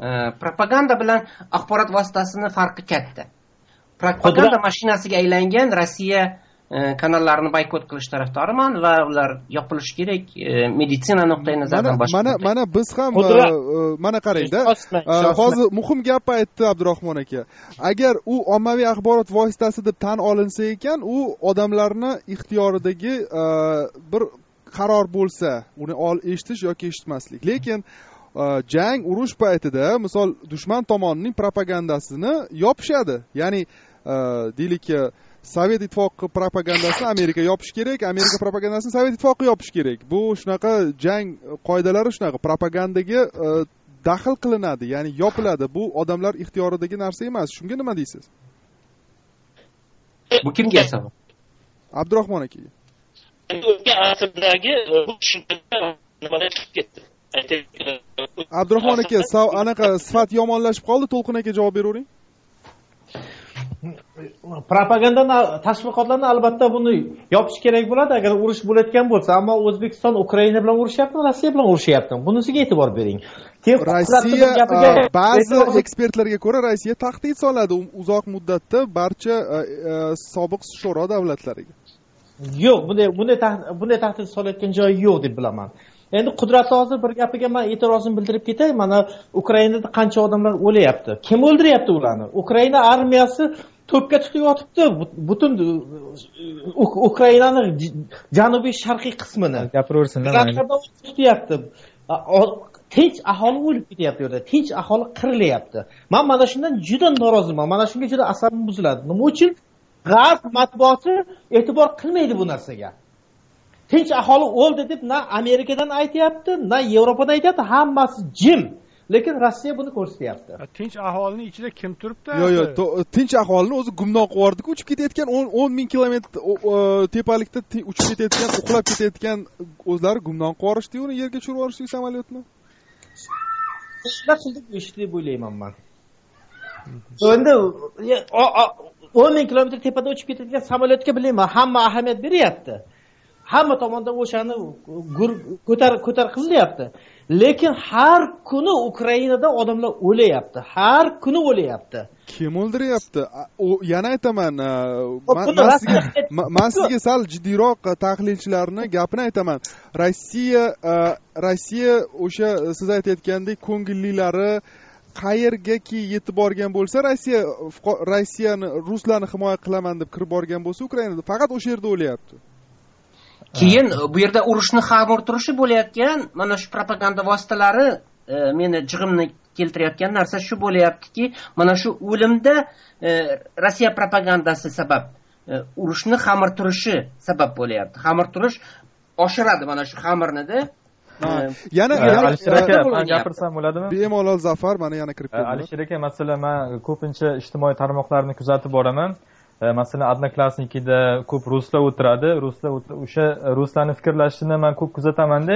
propaganda bilan axborot vositasini farqi katta. Propaganda mashinasiga aylangan Rossiya kanallarini boykot qilish tarafdoriman va ular yopilishi kerak meditsina nuqtai nazaridan boshqa.
Mana mana biz ham mana qarangda. Hozir muhim gap aytdi Abdurahmon aka. Agar u ommaviy axborot vositasi deb tan olinsa ekan, u odamlarni ixtiyoridagi bir qaror bo'lsa, uni eshitish yoki eshitmaslik. Lekin jang, urush paytida, misol dushman tomonining propagandasini yopishadi. Ya'ni deylik Sovet ittifoqi propagandasini Amerika yopish kerak, Amerika propagandasini Sovet ittifoqi yopish kerak. Bu shunaqa jang qoidalari shunaqa propagandaga daxl qilinadi, ya'ni yopiladi. Bu odamlar ixtiyoridagi narsa emas. Shunga nima deysiz?
Bu kimga savol?
Abdurahmon aka.
O'tgan asrdagi bu tushuncha nimalar chiqib ketdi?
Abdurahmon aka, anaqa sifat yomonlashib qoldi, To'lqin aka javob beravering.
Propagandani, tashviqotlarni albatta buni yopish kerak bo'ladi agar urush bo'layotgan bo'lsa, ammo O'zbekiston Ukraina bilan urushyapti, Rossiya bilan urushyapti. Bunisiga e'tibor bering.
Rossiya ba'zi ekspertlarga ko'ra Rossiya tahdid soladi uzoq muddatda barcha sobiq sho'ro davlatlariga.
Yo'q, bunday bunday bunday tahdid solayotgan joyi yo'q deb bilaman. Endi Qudratli hozir bir gapiga men e'tirozimni bildirib ketay. Mana Ukrainada qancha odamlar o'layapti. Kim o'ldiryapti ularni? Ukraina armiyasi to'pga tutib yotibdi. Butun Ukrainaning janubiy sharqiy qismini
gapiraversinlar.
Tutyapti. Tinch aholi o'lib ketyapti yerda. Tinch aholi qirilyapti. Men mana shundan juda noroziman. Mana shunga juda asabim buziladi. Nima uchun G'arb matbuoti e'tibor qilmaydi bu narsaga? Tinch aholi o'ldi deb na Amerikadan aytayapti, na Yevropadan aytayapti, hammasi jim. Lekin Rossiya buni ko'rsatyapti.
Tinch aholining ichida kim turibdi?
Yo'q, yo'q, tinch aholini o'zi gumnon qilyapti-ku, uchib ketayotgan o'n ming kilometr tepalikda uchib ketayotgan, uxlab ketayotgan o'zlari gumnon qiyorishdi, uni yerga tushirib yuborishdi samolyotni.
Shunday qildi bu ishni deb o'ylayman men. Endi o'n ming kilometr tepada uchib ketayotgan samolyotga bilayman, hamma ahamiyat beryapti. Hamma tomondan o'shani ko'tar ko'tar qilyapti. Lekin har kuni Ukrainada odamlar o'layapti. Har kuni o'layapti.
Kim o'ldiryapti? Yana aytaman, men sizga sal jiddiyroq tahlilchilarning gapini aytaman. Rossiya Rossiya o'sha siz aytayotgandek ko'ngillilari qayergaki yetib borgan bo'lsa, Rossiya Rossiyani, ruslarni himoya qilaman deb kirib borgan bo'lsa, Ukrainada faqat o'sha yerda o'layapti.
Keyin bu yerda urushni xamir turishi bo'layotgan, mana shu propaganda vositalari meni jig'imni keltirayotgan narsa shu bo'layaptiki, mana shu o'limda Rossiya propagandasi sabab urushni xamir turishi sabab bo'layapti. Xamir turish oshiradi mana shu xamirni-da.
Yana
Alisher aka, men gapirsam bo'ladimi?
Bemalol Zafar mana yana kirib keldi.
Alisher aka, masalan, men ko'pincha ijtimoiy tarmoqlarni kuzatib boraman. Masalan, Odnoklassnikida ko'p ruslar o'tiradi. Ruslar o'sha ruslarning fikrlashini men ko'p kuzataman-da.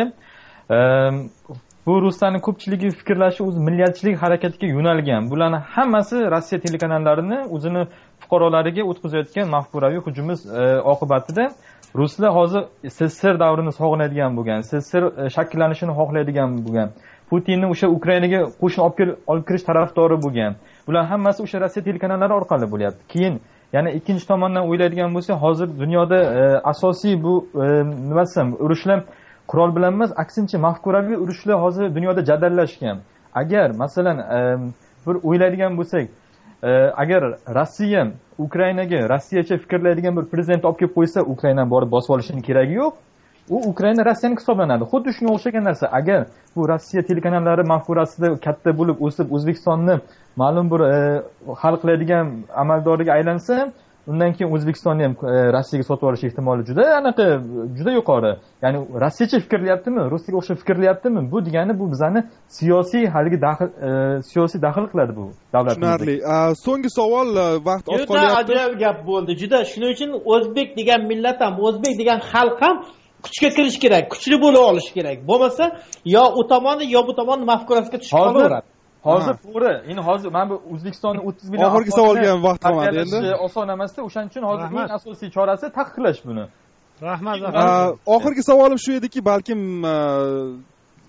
Bu ruslarning ko'pchiligi fikrlashi o'zi milliyatchilik harakatiga yo'nalgan. Bularning hammasi Rossiya telekanallarini o'zini fuqarolariga o'tkazayotgan mafkuraviy hujumi oqibatida ruslar hozir S S R davrini sog'inadigan bo'lgan, S S R shakllanishini xohlaydigan bo'lgan. Putinni o'sha Ukrainaga qo'shin olib kirish tarafdori bo'lgan. Bular hammasi o'sha Rossiya telekanallari orqali bo'lyapti. Keyin yana ikkinchi tomondan o'ylaydigan bo'lsa, hozir dunyoda asosiy bu nima desam, urushlar qurol bilan emas, aksincha mafkuraviy urushlar hozir dunyoda jadallashgan. Agar masalan bir o'ylaydigan bo'lsak, agar Rossiya Ukrainaga Rossiyacha fikrlaydigan bir prezident olib kelib qo'ysa, Ukrainani borib bosib olishning keragi yo'q. U Ukraina Rossiyaniki hisoblanadi. Xuddi shunga o'xshagan narsa. Agar bu Rossiya telekanallari mafkurasida katta bo'lib o'sib, O'zbekistonni ma'lum bir hal qiladigan amaldoriga aylansa, undan keyin O'zbekistonni ham Rossiyaga sotib olish ehtimoli juda anaqa juda yuqori. Ya'ni Rossiyacha fikrlayaptimi, Rossiyaga o'xshab fikrlayaptimi? Bu degani bu bizani siyosiy haligi daxl siyosiy daxl qiladi bu davlatimiz.
Tushunarli. So'nggi savol, vaqt oz qolyapti.
Juda ajoyib gap bo'ldi. Juda shuning uchun o'zbek degan millat ham, o'zbek degan xalq ham kuchga kirish kerak, kuchli bo'la olish kerak. Bo'lmasa yo u tomonni, yo bu tomonni mafkurasiga tushib qolaveradi.
Hozir to'g'ri. Endi hozir mana bu O'zbekistonning o'ttiz million
oxirgi savolga ham vaqt qolmadi endi.
Oson emasda, o'shaning uchun hozir eng asosiy chorasi taqiqlash buni.
Rahmat.
Oxirgi savolim shu ediki, balkim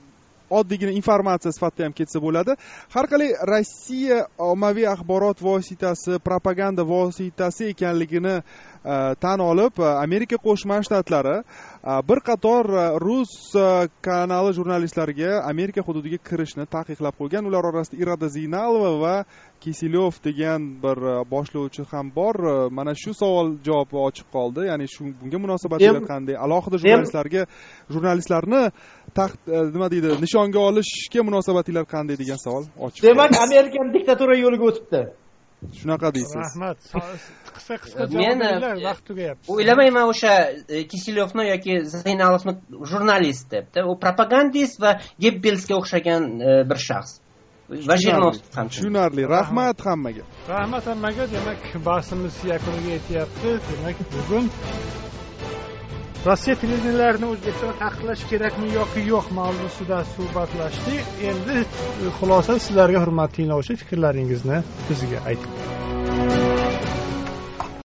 oddiygina informatsiya sifatida ham ketsa bo'ladi. Har qalay Rossiya ommaviy axborot vositasi, propaganda vositasi ekanligini tan olib, Amerika Qo'shma Shtatlari bir qator rus kanali jurnalistlariga Amerika hududiga kirishni taqiqlab qo'ygan. Ular orasida Irada Zeynalova va Kisilyov degan bir boshlovchi ham bor. Mana shu savol javobi ochiq qoldi. Ya'ni shu bunga munosabatlar qanday? Alohida jurnalistlarga jurnalistlarni nima deydi, nishonga olishga munosabatinglar qanday degan savol ochiq.
Demak, Amerika diktatura yo'liga o'tibdi.
Shunaqa deysiz.
Rahmat. Qisqa qisqa javob beringlar, vaqt tugayapti.
O'ylamayman o'sha Kisilyovni yoki Zaynalovni jurnalist debdi. U propagandist va Gebbelsga o'xshagan bir shaxs. Va Jirinovskiy ham.
Tushunarli. Rahmat hammaga.
Rahmat hammaga. Demak, bahsimiz yakuniga yetyapti. Demak, bugun Rossiya televideniyalarini O'zbekistonda taqiqlash kerakmi yoki yo'q mavzusida suhbatlashdik. Endi xulosa sizlarga, hurmatli tinglovchi, fikrlaringizni bizga ayting.